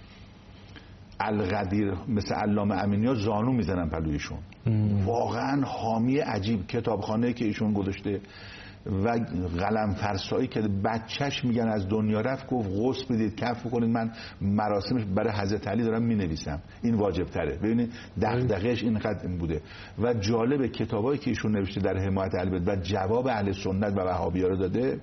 Speaker 3: القدیر مثل علامه امینی ها زانو میزنن پلویشون. واقعا حامی عجیب کتابخانه که ایشون گذاشته و قلم فرسایی که بچهش میگن از دنیا رفت، گفت غسل بدید، کف بکنید، من مراسمش برای حضرت علی دارم مینویسم، این واجب تره. ببینید دغدغه‌اش اینقدر این بوده. و جالب کتابایی که ایشون نوشته در حمایت اهل بیت و جواب اهل سنت و وهابی‌ها رو داده.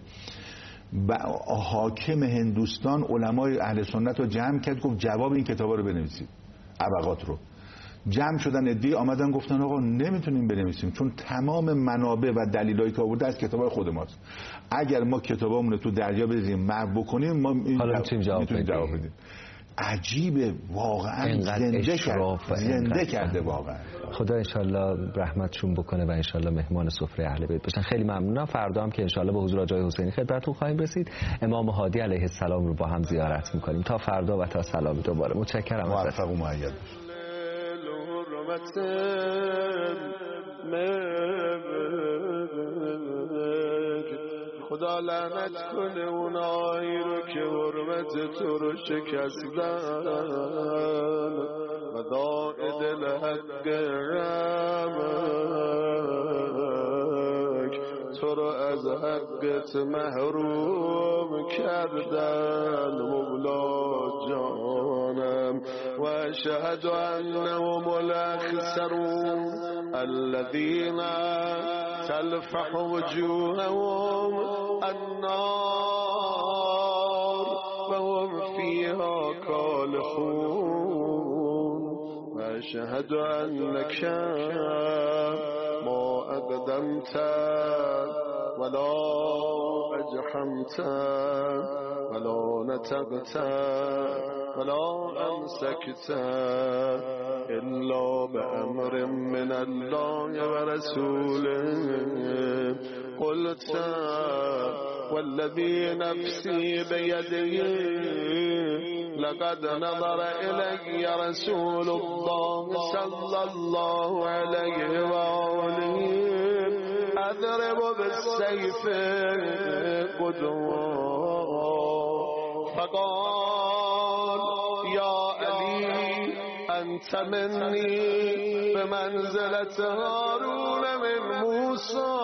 Speaker 3: حاکم هندوستان علمای اهل سنت رو جمع کرد، گفت جواب این کتابا رو بنویسید، ابقات رو. جمع شدن ادعی آمدن گفتن آقا نمیتونیم بنویسیم چون تمام منابع و دلایلی که آورده از کتابای خود ماست. اگر ما کتابامون رو تو دریا بریزیم محو بکنیم ما
Speaker 2: میتونیم جواب
Speaker 3: بدیم. عجیبه واقعا، زنده کرده زنده کرده واقعا.
Speaker 2: خدا انشالله رحمتشون بکنه و انشالله مهمان سفره اهل بیت بشن. خیلی ممنونم. فردا هم که انشالله به حضور آقای حسینی خدمتتون خواهیم رسید. امام هادی علیه السلام رو با هم زیارت میکنیم. تا فردا و تا سلام دوباره. متشکرم.
Speaker 3: موفق و مؤید.
Speaker 6: خدا لعنت کنه اونایی رو که حرمت تو رو شکستن و داغ دل حق رمک تو رو از حقت محروم کردن مولا جانم. و اشهد انهم الاخسرون الذين تلفح وجوههم النار وهم فيها كالحون وأشهد أنك ما أقدمت ولا أجحمت ولا نتقت ولا أمسكت إلا بأمر من الله ورسوله قلت والذي نفسي بيده لقد نظر إلي رسول الله صلى الله عليه وآله أضرب بالسيف قدوة فقال يا علي أنت مني بمنزلة هارون من موسى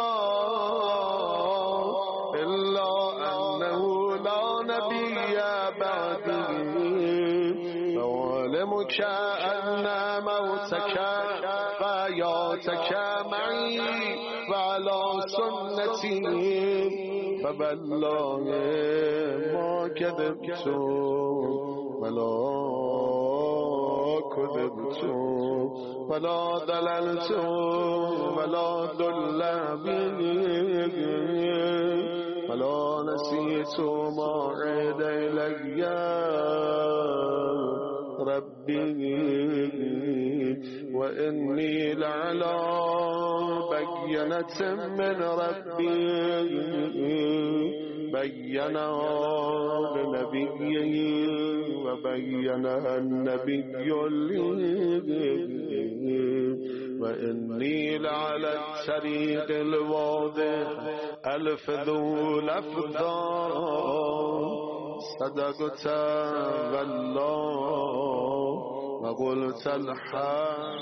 Speaker 6: إلا أنه لا نبي بعدي فأعلمك أن موتك وحياتك معي وعلى سنتي فبالله ما كذبت ولا كذبت ولا ضللت ولا ضل بي ولا نسيت ما عاد إلي ربي وإني لعلى بينة من ربي بينها لنبيه وبينها النبي لي وإني لعلى الطريق الواضح ألفظ لفظا صدقت والله وقلت الحق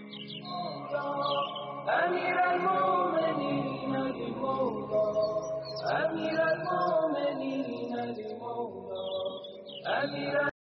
Speaker 4: أمير المؤمنين المولى أمير المؤمنين المولى أمير